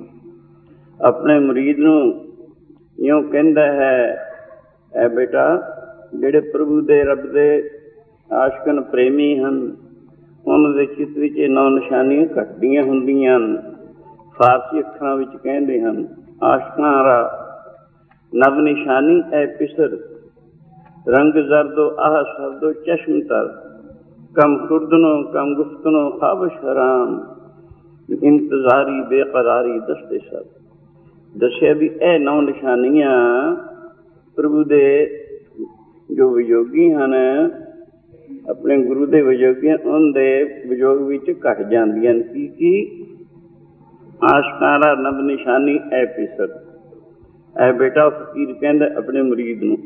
ਆਪਣੇ ਮੁਰੀਦ ਨੂੰ ਇਉਂ ਕਹਿੰਦਾ ਹੈ, ਐ ਬੇਟਾ, ਜਿਹੜੇ ਪ੍ਰਭੂ ਦੇ ਰੱਬ ਦੇ ਆਸ਼ਕਨ ਪ੍ਰੇਮੀ ਹਨ, ਉਹਨਾਂ ਦੇ ਚਿੱਤ ਵਿੱਚ ਇਹ ਨੌ ਨਿਸ਼ਾਨੀਆਂ ਘਟਦੀਆਂ ਹੁੰਦੀਆਂ ਹਨ। ਫਾਰਸੀ ਅੱਖਰਾਂ ਵਿੱਚ ਕਹਿੰਦੇ ਹਨ, ਆਸ਼ਕਾਂ ਰਾ ਨਵ ਨਿਸ਼ਾਨੀ ਐ ਪਿਸਰ, ਰੰਗ ਜ਼ਰਦੋ ਆਹ ਸਰਦੋ ਚਸ਼ਮ ਤਰ, ਕਮ ਖੁਰਦਨੋ ਕਮ ਗੁਫਤਨੋ ਖਾਬਸ਼ ਹਰਾਮ, ਇੰਤਜ਼ਾਰੀ ਬੇਕਰਾਰੀ ਦਸਤੇ ਸਰ। ਦੱਸਿਆ ਵੀ ਇਹ ਨੌ ਨਿਸ਼ਾਨੀਆਂ ਪ੍ਰਭੂ ਦੇ ਜੋ ਵਿਯੋਗੀ ਹਨ, ਆਪਣੇ ਗੁਰੂ ਦੇ ਵਿਯੋਗੀ, ਉਹਨਾਂ ਦੇ ਵਿਯੋਗ ਵਿੱਚ ਘਟ ਜਾਂਦੀਆਂ ਹਨ। ਕੀ ਕੀ? ਆਸ਼ਕਾਂ ਦਾ ਨਵ ਨਿਸ਼ਾਨੀ ਐ ਪਿਸਰ। ਐ ਬੇਟਾ, ਫਕੀਰ ਕਹਿੰਦਾ ਆਪਣੇ ਮੁਰੀਦ ਨੂੰ,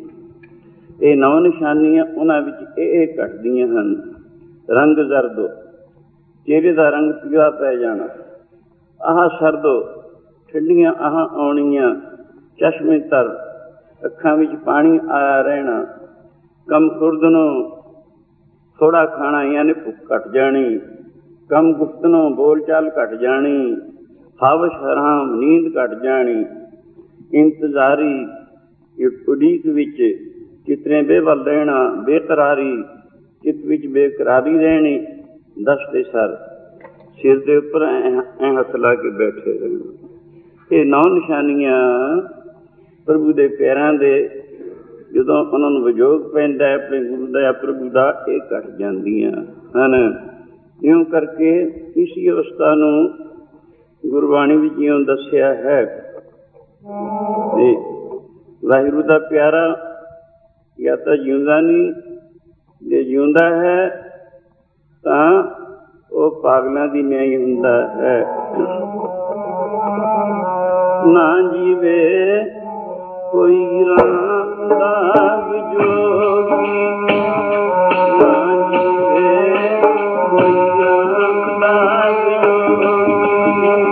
ਇਹ ਨੌ ਨਿਸ਼ਾਨੀਆਂ ਉਹਨਾਂ ਵਿੱਚ ਇਹ ਇਹ ਘਟਦੀਆਂ ਹਨ। ਰੰਗ ਜ਼ਰਦੋ, ਚਿਹਰੇ ਦਾ ਰੰਗ ਪੀਲਾ ਪੈ ਜਾਣਾ। ਆਹ ਸਰਦੋ, ਠੰਡੀਆਂ ਆਹ ਆਉਣੀਆਂ। ਚਸ਼ਮੇ ਤਰ, ਅੱਖਾਂ ਵਿੱਚ ਪਾਣੀ ਆਇਆ ਰਹਿਣਾ। ਕਮ ਖੁਰਦਨੋਂ, ਥੋੜ੍ਹਾ ਖਾਣਾ ਯਾਨੀ ਭੁੱਖ ਘੱਟ ਜਾਣੀ। ਕਮ ਗੁਫਤਨੋਂ, ਬੋਲ ਚਾਲ ਘੱਟ ਜਾਣੀ। ਖਾਬਸ਼ ਹਰਾਮ, ਨੀਂਦ ਘੱਟ ਜਾਣੀ। ਇੰਤਜ਼ਾਰੀ, ਉਡੀਕ ਵਿੱਚ ਕਿਤਨੇ ਬੇਵੱਲ ਰਹਿਣਾ। ਬੇਕਰਾਰੀ, ਚਿੱਤ ਵਿੱਚ ਬੇਕਰਾਰੀ ਰਹਿਣੀ। ਦਸਤੇ ਸਰ, ਸਿਰ ਦੇ ਉੱਪਰ ਐ ਹੱਥ ਲਾ ਕੇ ਬੈਠੇ ਰਹਿਣਾ। ਇਹ ਨੌ ਨਿਸ਼ਾਨੀਆਂ ਪ੍ਰਭੂ ਦੇ ਪਿਆਰਿਆਂ ਦੇ ਜਦੋਂ ਉਹਨਾਂ ਨੂੰ ਵਿਯੋਗ ਪੈਂਦਾ ਹੈ ਆਪਣੇ ਗੁਰੂ ਦਾ, ਪ੍ਰਭੂ ਦਾ, ਇਹ ਘਟ ਜਾਂਦੀਆਂ ਹਨ। ਇਉਂ ਕਰਕੇ ਇਸੀ ਅਵਸਥਾ ਨੂੰ ਗੁਰਬਾਣੀ ਵਿੱਚ ਇਉਂ ਦੱਸਿਆ ਹੈ। ਵਾਹਿਗੁਰੂ ਦਾ ਪਿਆਰਾ ਜਾਂ ਤਾਂ ਜਿਉਂਦਾ ਨਹੀਂ, ਜੇ ਜਿਉਂਦਾ ਹੈ ਤਾਂ ਉਹ ਪਾਗਲਾਂ ਦੀ ਨਿਆਈ ਹੁੰਦਾ ਹੈ। ਨਾ ਜੀਵੇ ਕੋਈ ਰਾਮ ਦਾ ਵਿਜੋਗੀ, ਨਾ ਜੀਵੇ ਕੋਈ ਰਾਮ ਦਾ ਵਿਜੋਗੀ।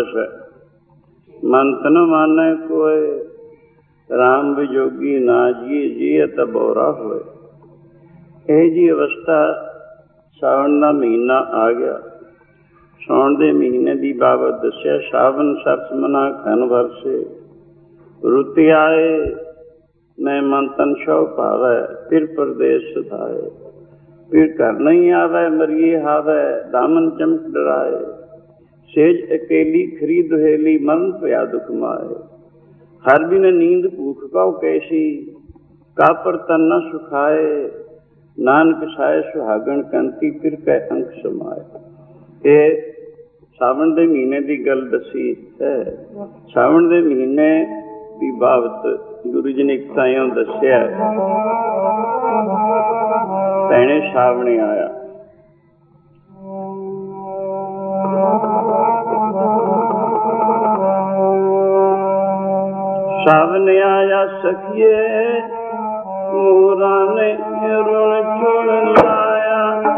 बसै। मंत न मानै कोय, राम विजोगी ना जिए, जिए त बोरा होए। ਇਹ जी अवस्था सावन का महीना आ गया। साउण के महीने की बाबत दसिया। सावन सरस मना घन वरसे, रुत आए मैं मंतन शौ पावै, फिर परदेस सुधाए। फिर घर नहीं आवे, मरिए हावै, दामन चमक डराए। सेज अकेली खरी दुहेली, मरण पया दुख माए। हर बिन नींद भूख पाओ कैसी, कापर तन न सुखाए। नानक साए सुहागण कंती, फिर कै अंक समाए। ये सावन के महीने की गल दसी है। सावन के महीने की बाबत गुरु जी ने एक ताइयों दसिया। भैणे सावणे आया, सावन आया सखिए, मोरा ने रुण छोड़ लाया।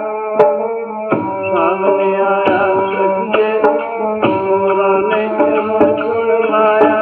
सावन आया सखिए, मोरा ने रुण छोड़ लाया।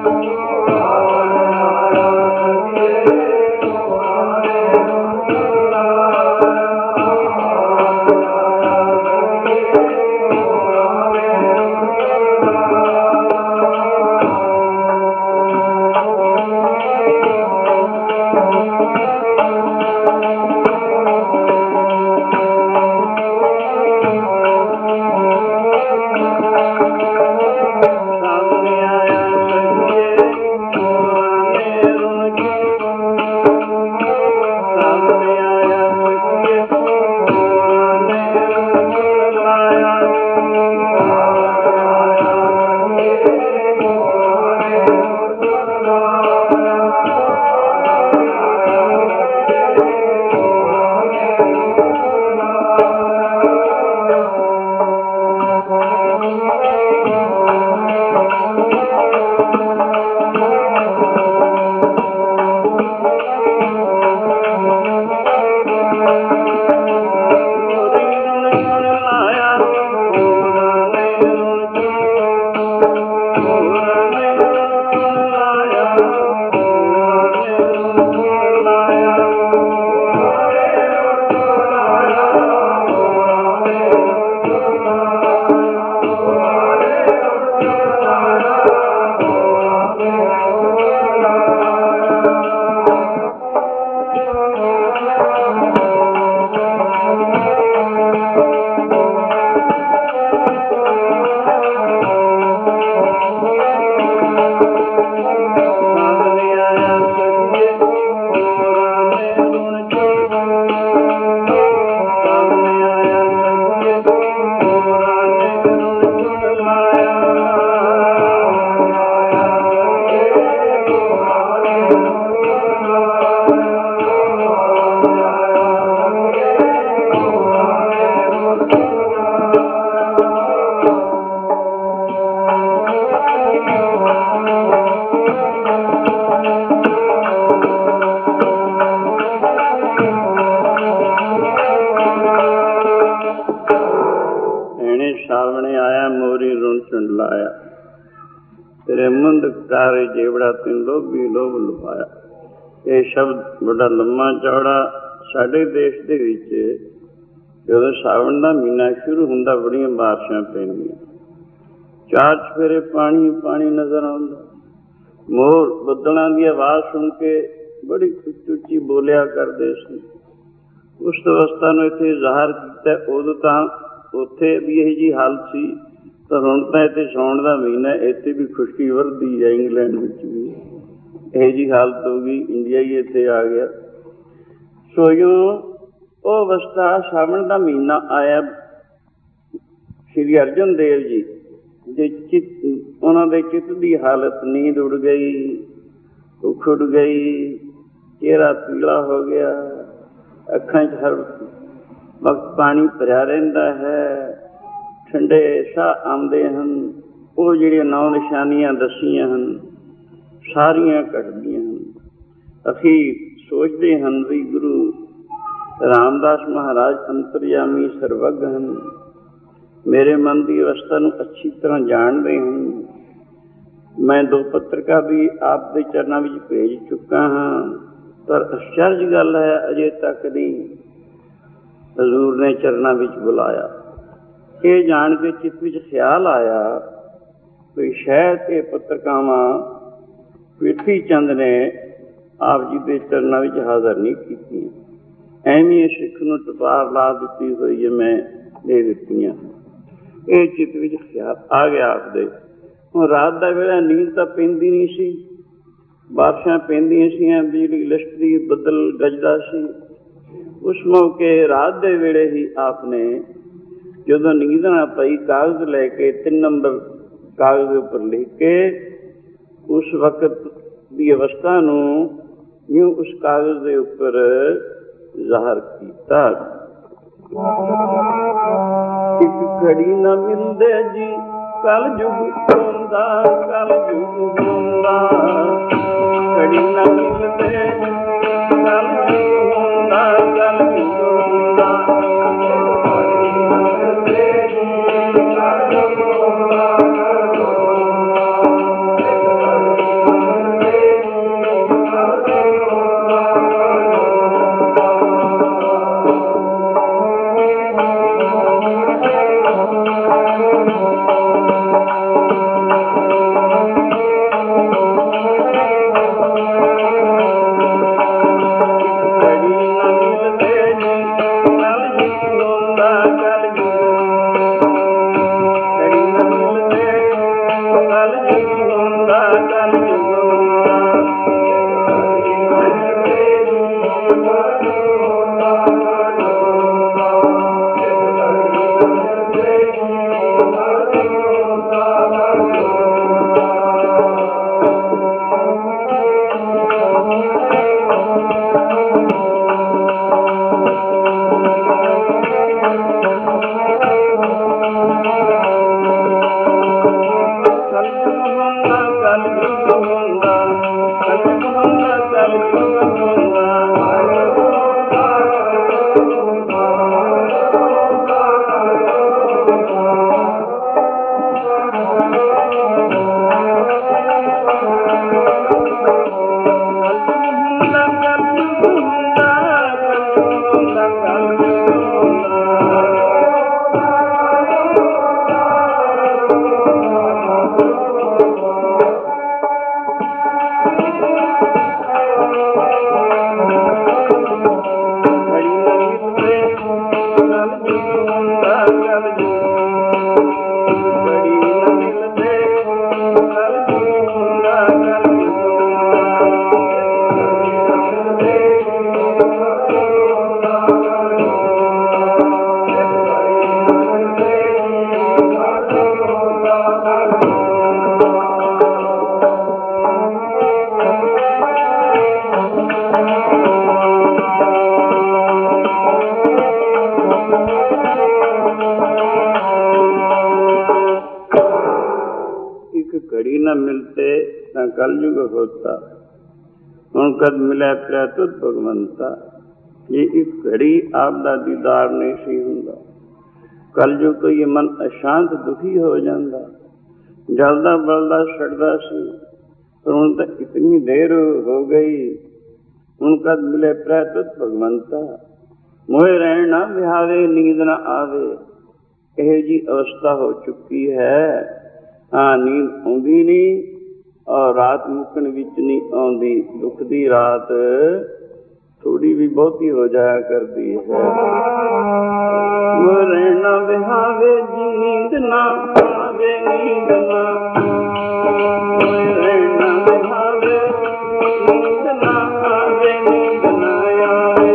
जेवड़ा तीन लोभी लोभ लुभाया। ये शब्द बड़ा लम्मा चौड़ा। साडे देश दे विच जदों सावन का महीना शुरू हुंदा बड़ियां बारिशां पैंदियां, चार चफेरे पानी पानी नजर आउंदा। मोर बदलों की आवाज़ सुन के बड़ी उच्ची उच्ची बोलिया करते सी। उस अवस्था नूं इत्थे ज़ाहिर कीता। उदों तां उत्थे भी यही जी हालत सी, तो हुण तां इत्थे साउण दा महीना, इत्थे भी खुशकी वरदी है। इंग्लैंड विच भी यही जी हालत हो गई, इंडिया ही इत्थे आ गया। सो जो वो अवस्था सावन का महीना आया, श्री अर्जन देव जी जे चित उन्होंने चित्त की हालत, नींद उड़ गई, भुख उड़ गई, चेहरा पीला हो गया, अखां च हर वक्त पानी भरिया रहिंदा है, ठंडे साह आउंदे हन। वो जिहड़ियां नौ निशानियां दसियां हन सारियां घटदियां हन। अखीर सोचते हैं भी गुरु रामदास महाराज अंतरयामी सर्वज्ञ हैं, मेरे मन की अवस्था ਨੂੰ अच्छी तरह जानते हैं। मैं दो पत्रिका भी आप दे चरणों में भेज चुका हाँ, पर आश्चर्य गल है अजे तक नहीं हजूर ने चरणों में बुलाया। ये जान के चित्त में ख्याल आया कि शायद ये पत्रिकावां पृथ्वी चंद ने आप जी के चरणों में हाजिर नहीं की। ਐਵੇਂ ਸਿੱਖ ਨੂੰ ਟਪਾਰ ਲਾ ਦਿੱਤੀ ਹੋਈ ਹੈ, ਮੈਂ ਦੇ ਦਿੱਤੀਆਂ। ਇਹ ਚਿੱਤ ਵਿੱਚ ਖਿਆਲ ਆ ਗਿਆ ਆਪਦੇ। ਹੁਣ ਰਾਤ ਦਾ ਵੇਲਾ ਨੀਂਦ ਤਾਂ ਪੈਂਦੀ ਨਹੀਂ ਸੀ, ਬਾਰਿਸ਼ਾਂ ਪੈਂਦੀਆਂ ਸੀਆਂ, ਬਿਜਲੀ ਲਿਸ਼ਕਦੀ, ਬੱਦਲ ਗੱਜਦਾ ਸੀ। ਉਸ ਮੌਕੇ ਰਾਤ ਦੇ ਵੇਲੇ ਹੀ ਆਪ ਨੇ ਜਦੋਂ ਨੀਂਦ ਨਾ ਪਈ, ਕਾਗਜ਼ ਲੈ ਕੇ ਤਿੰਨ ਨੰਬਰ ਕਾਗਜ਼ ਦੇ ਉੱਪਰ ਲਿਖ ਕੇ ਉਸ ਵਕਤ ਦੀ ਅਵਸਥਾ ਨੂੰ यूं उस कागज के उपर ज़ाहिर किया। एक घड़ी न मिलदे जी कल युग होंदा, कल युग होंदा, घड़ी न मिलदे कल युग होंदा, कल युग होंदा, कलयुग होता हूँ कद मिले प्रतुत भगवंता। ये एक घड़ी आपदा दीदार नहीं सी हुंदा। कलयुग तो ये मन अशांत दुखी हो जाता, जलदा बलदा सड़दा सी, पर हुण तो इतनी देर हो गई। हुण कद मिले प्रतुत भगवंता, मोए रहन ना विहावे नींद ना आवे। यह जी अवस्था हो चुकी है। हाँ, नींद आउंदी नहीं और रात मुकन विच नहीं आउंदी। दुख दी रात थोड़ी भी बहुती हो जाया करती है। वो रहना बिहावे जी नींद ना आवे, नींद ना रहना बिहावे, नींद ना आवे, नींद ना आवे।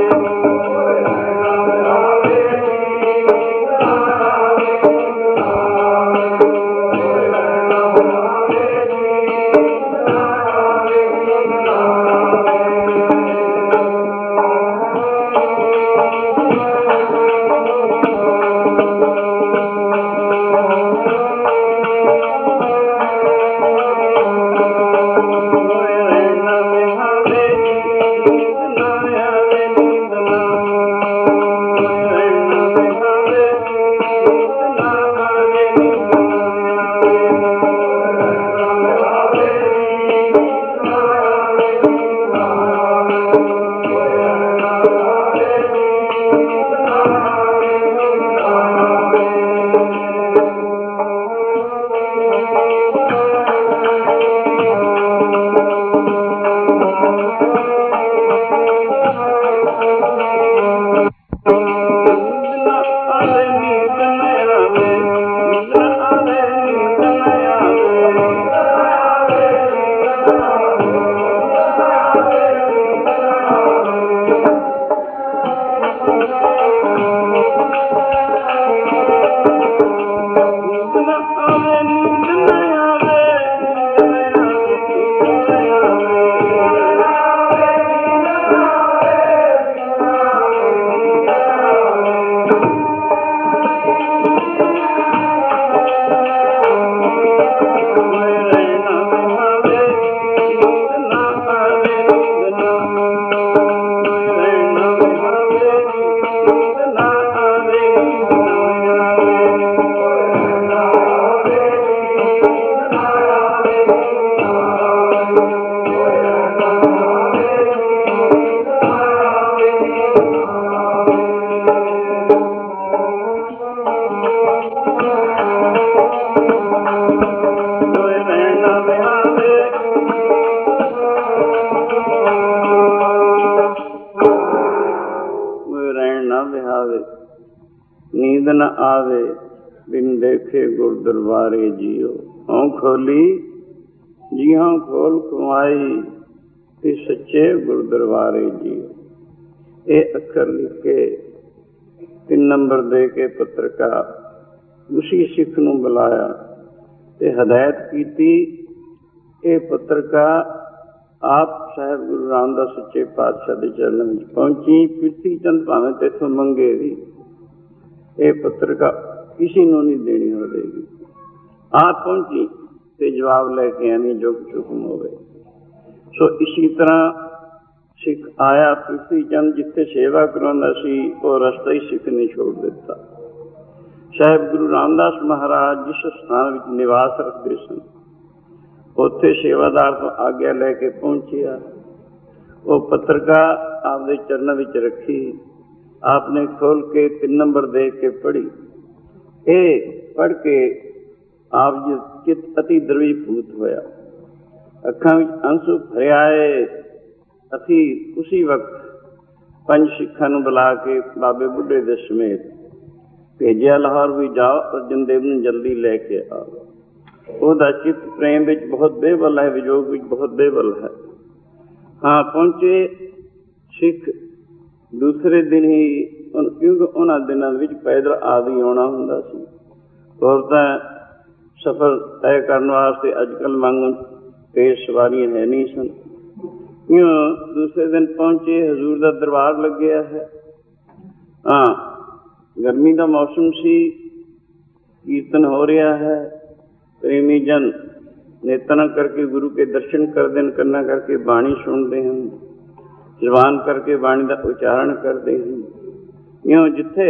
नींद न आवे बिन देखे गुर दरबारे जियो। हों खोली जियों खोल कमाई ते सच्चे गुर दरबारे जियो। ये अखर लिख के तीन नंबर दे के पत्रकार उसी सिख नूं बुलाया ते हदायत की। ये पत्रकार आप साहब गुरु रामदास सच्चे पातशाह के चरणों में पहुंची। पृथ्वी चंद भावें तेथों मंगे भी ये पत्रकार किसी नूं नहीं देनी होगी। आप पहुंची ते जवाब लैके आनी जो कुछ हुक्म होवे। सो इसी तरह सिख आया पृथ्वी चंद जिथे सेवा करांदा सी वो रस्ता ही सिख ने छोड़ दिता। साहब गुरु रामदास महाराज जिस स्थान विच निवास रखते सन उत्थे सेवादार तो आग्ञा लैके पहुंचिया। वो पत्रकार आपके चरणों विच रखी। आपने खोल के तीन नंबर देख के पढ़ी। ये पढ़ के आप जी चित अति द्रवीभूत होया। अखां विच अंसू भरे आए। असी उसी वक्त पंज सिखां नूं बुला के बाबे बुढ़े दे समेत भेजिया लाहौर भी जाओ अर्जन देव नूं जल्दी लैके आओ। ਉਹਦਾ चित प्रेम विच बहुत बेबल है, विजोग विच बहुत बेबल है। हाँ पहुंचे सिख दूसरे दिन ही क्योंकि उन्होंने दिनों में पैदल आदि आना हुंदा सी। औरतां सफर तय करने वास्ते अजकल वांगू तेज सवारियां है नहीं सन। क्यों दूसरे दिन पहुंचे हजूर का दरबार लग्या है। हाँ गर्मी का मौसम सी, कीर्तन हो रहा है। प्रेमी जन नेतना करके गुरु के दर्शन करते हैं, कन्ना करके बाणी सुनते हैं, जबान करके बाणी का उच्चारण करते हैं। क्यों जिथे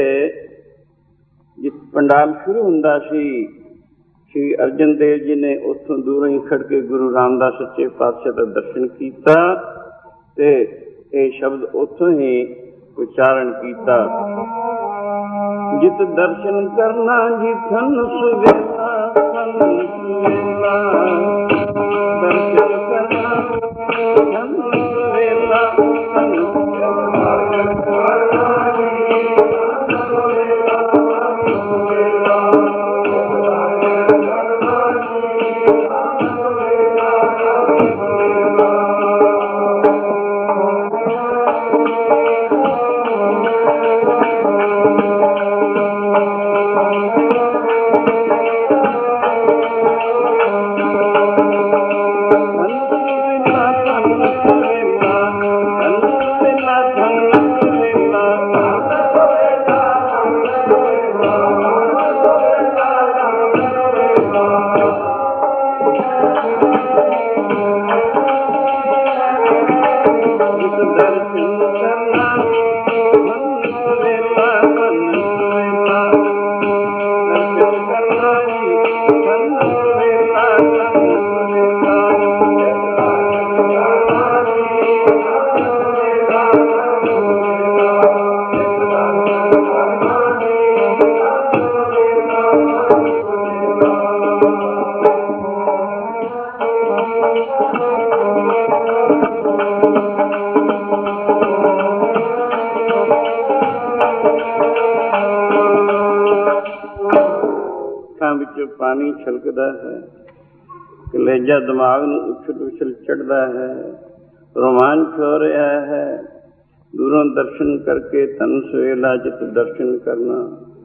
जित पंडाल शुरू हुंदा सी श्री अर्जन देव जी ने उत्थों दूरों ही खड़ के गुरु रामदास सच्चे पातशाह का दर्शन किया ते ये शब्द उत्थों ही उच्चारण किया। जित दर्शन करना जिथन सुवेला सुवेला दर्शन करना जिथन सुवेला पानी छलकता है, कलेजा दिमाग में उछल उछल चढ़ता है, रोमांच हो रहा है। दूरों दर्शन करके तन सवेला चित दर्शन करना।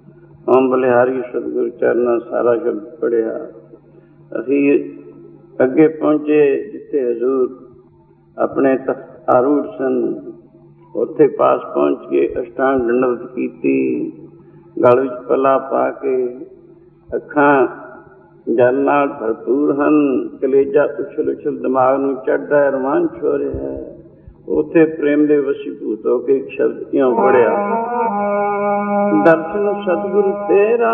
ओम बलिहारी सतगुरु चरना सारा शब्द पढ़िया। असी अगे पहुंचे जिथे हजूर अपने तख्त आरूढ़ सन। उत्थे पास पहुंच के अष्टांग दंडवत की, गल विच पला पा के अखां जल नाल भरपूर हैं, कलेजा उछल उछल दिमाग में चढ़ता है, रोमांच हो रहा है। उत्थे प्रेम दे वशीभूत होके एक शब्द इउं पढ़िया। दर्शन सतगुरु तेरा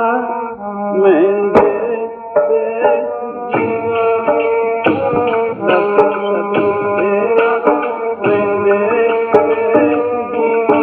मैं दे दे जीवा। दर्शन सतगुरु तेरा मैं दे दे जीवा।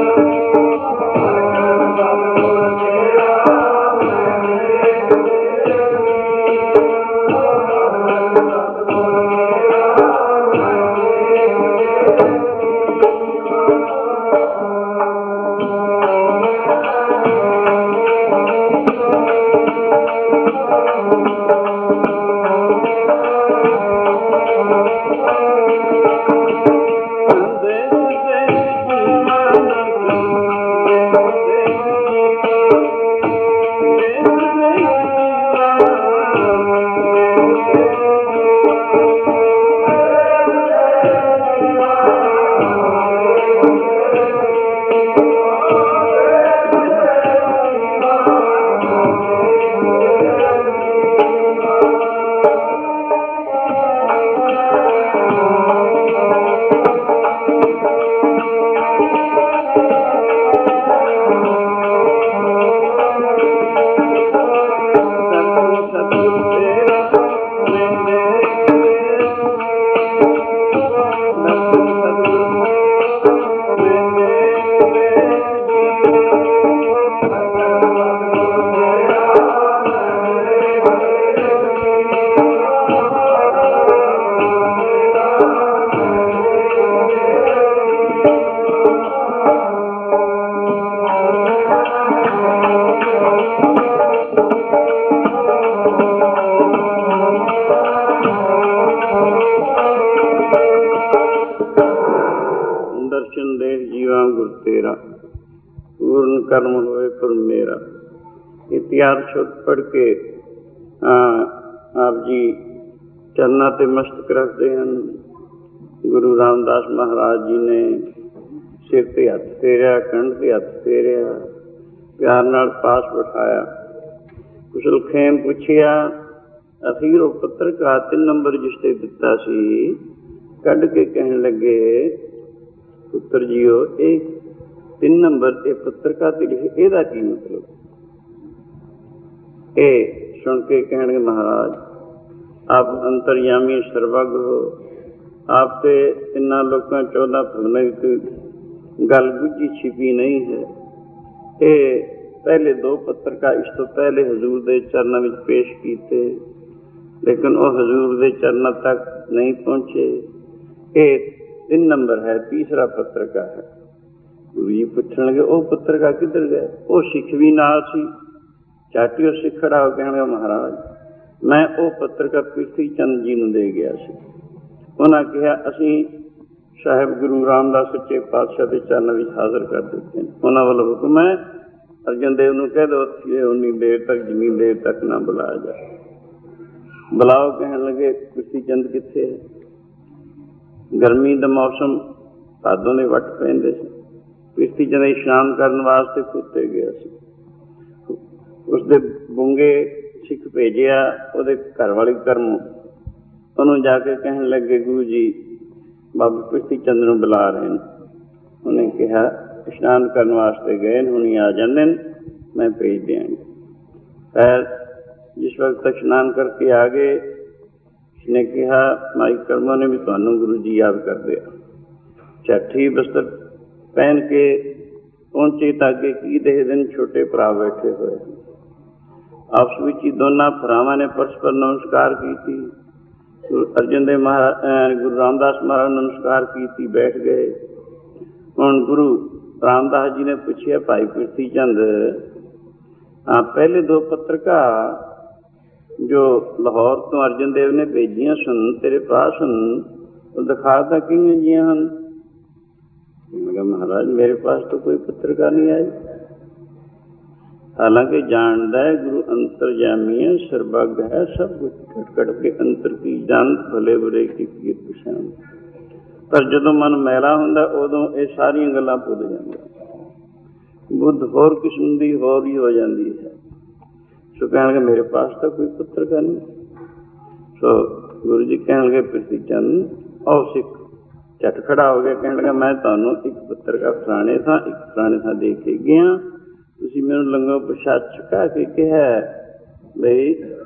पूर्ण कर्म होए पर मेरा। इतिहास छुट पढ़ के आप जी चरना ते मस्तक रखते हैं। गुरु रामदास महाराज जी ने सिर ते हथ फेरिया, कंध ते हथ फेरिया, प्यार नाल पास बिठाया, कुशल खेम पुछिया। अखीर वो पत्र का तीन नंबर जिसते दिता सी कढ़ के कहने लगे, पुत्र जीओ एक तीन नंबर ये पुत्र का लिखे, एदा की मतलब? ए सुन के कहने महाराज आप अंतर्यामी सर्वज्ञ हो, आप ते इन्ना लोगों चौदह भवना गल गुझी छिपी नहीं है। ये पहले दो पत्र का इस तो पहले हजूर दे चरणों में पेश किए, लेकिन वो हजूर दे चरणों तक नहीं पहुंचे। ये तीन नंबर है, तीसरा पत्र का है। गुरु जी पूछन लगे वो पत्र का किधर गए? वो सिख भी नाल सी, चाटियो सिख खड़ा हो कहने महाराज मैं वो पत्र का पृथ्वी चंद जी नूं दे गया सी। उन्हें कहा असी साहिब गुरु रामदास सच्चे पातशाह के चरणों में हाजिर कर देते हैं। उन्होंने वालों हुक्म है अर्जन देव नूं कह दो उन्नी देर तक जिनी देर तक ना बुलाया जाए। बुलाओ कहने लगे पृथ्वी चंद कित्थे है? गर्मी का मौसम, भादों ने वट पैंदे सी, पृथ्वी चंद इशनान करने वास्ते कुत्ते गया सी। उसके बूंगे सिख भेजिया, वो घर वाली कर्म उन्होंने जाके कहने लगे गुरु जी बाबा पृथ्वी चंद नूं बुला रहे हैं। उन्हें कहा इशनान करने वास्ते गए, हुणी आ जाते मैं भेज देंगे। फिर जिस वक्त तक इशनान करके आ गए, उसने कहा माई कर्मों ने भी तुहानूं गुरु जी याद कर दिया। छठी बस्तर पहन के पहुंचे ताकि की दे दिन छोटे भरा बैठे हुए, आपस में ही दोनों भरावां ने परस्पर नमस्कार की थी। अर्जन देव महाराज गुरु रामदास महाराज नमस्कार की थी, बैठ गए। हुण गुरु रामदास जी ने पूछा भाई पृथ्वी चंद हाँ पहले दो पत्रिका जो लाहौर तो अर्जन देव ने भेजिया सन तेरे पास सन, तो दिखाता किवें जियां हन? महाराज मेरे पास तो कोई पत्रिका नहीं आई। हालांकि जानता है गुरु अंतर्यामी है, सर्वज्ञ है, सब कुछ कट कट के अंतर की जानत भले बुरे की कीरत पछाण। पर जदों मन मैला हुंदा उदों ये सारियां गल्लां भुल जांदा, बुद्ध होर किस्म दी होर ही हो जाती है। सो कहने लगे मेरे पास तो कोई पत्रिका नहीं। सो गुरु जी कहने लगे पृथ्वी चंद और सिख झट खड़ा हो गया, कहने लगा मैं तुहानूं एक पत्रिका फलाने था एक फलाने था दे के गया, तुसीं मैनूं लंगर प्रसाद छका के कहा बई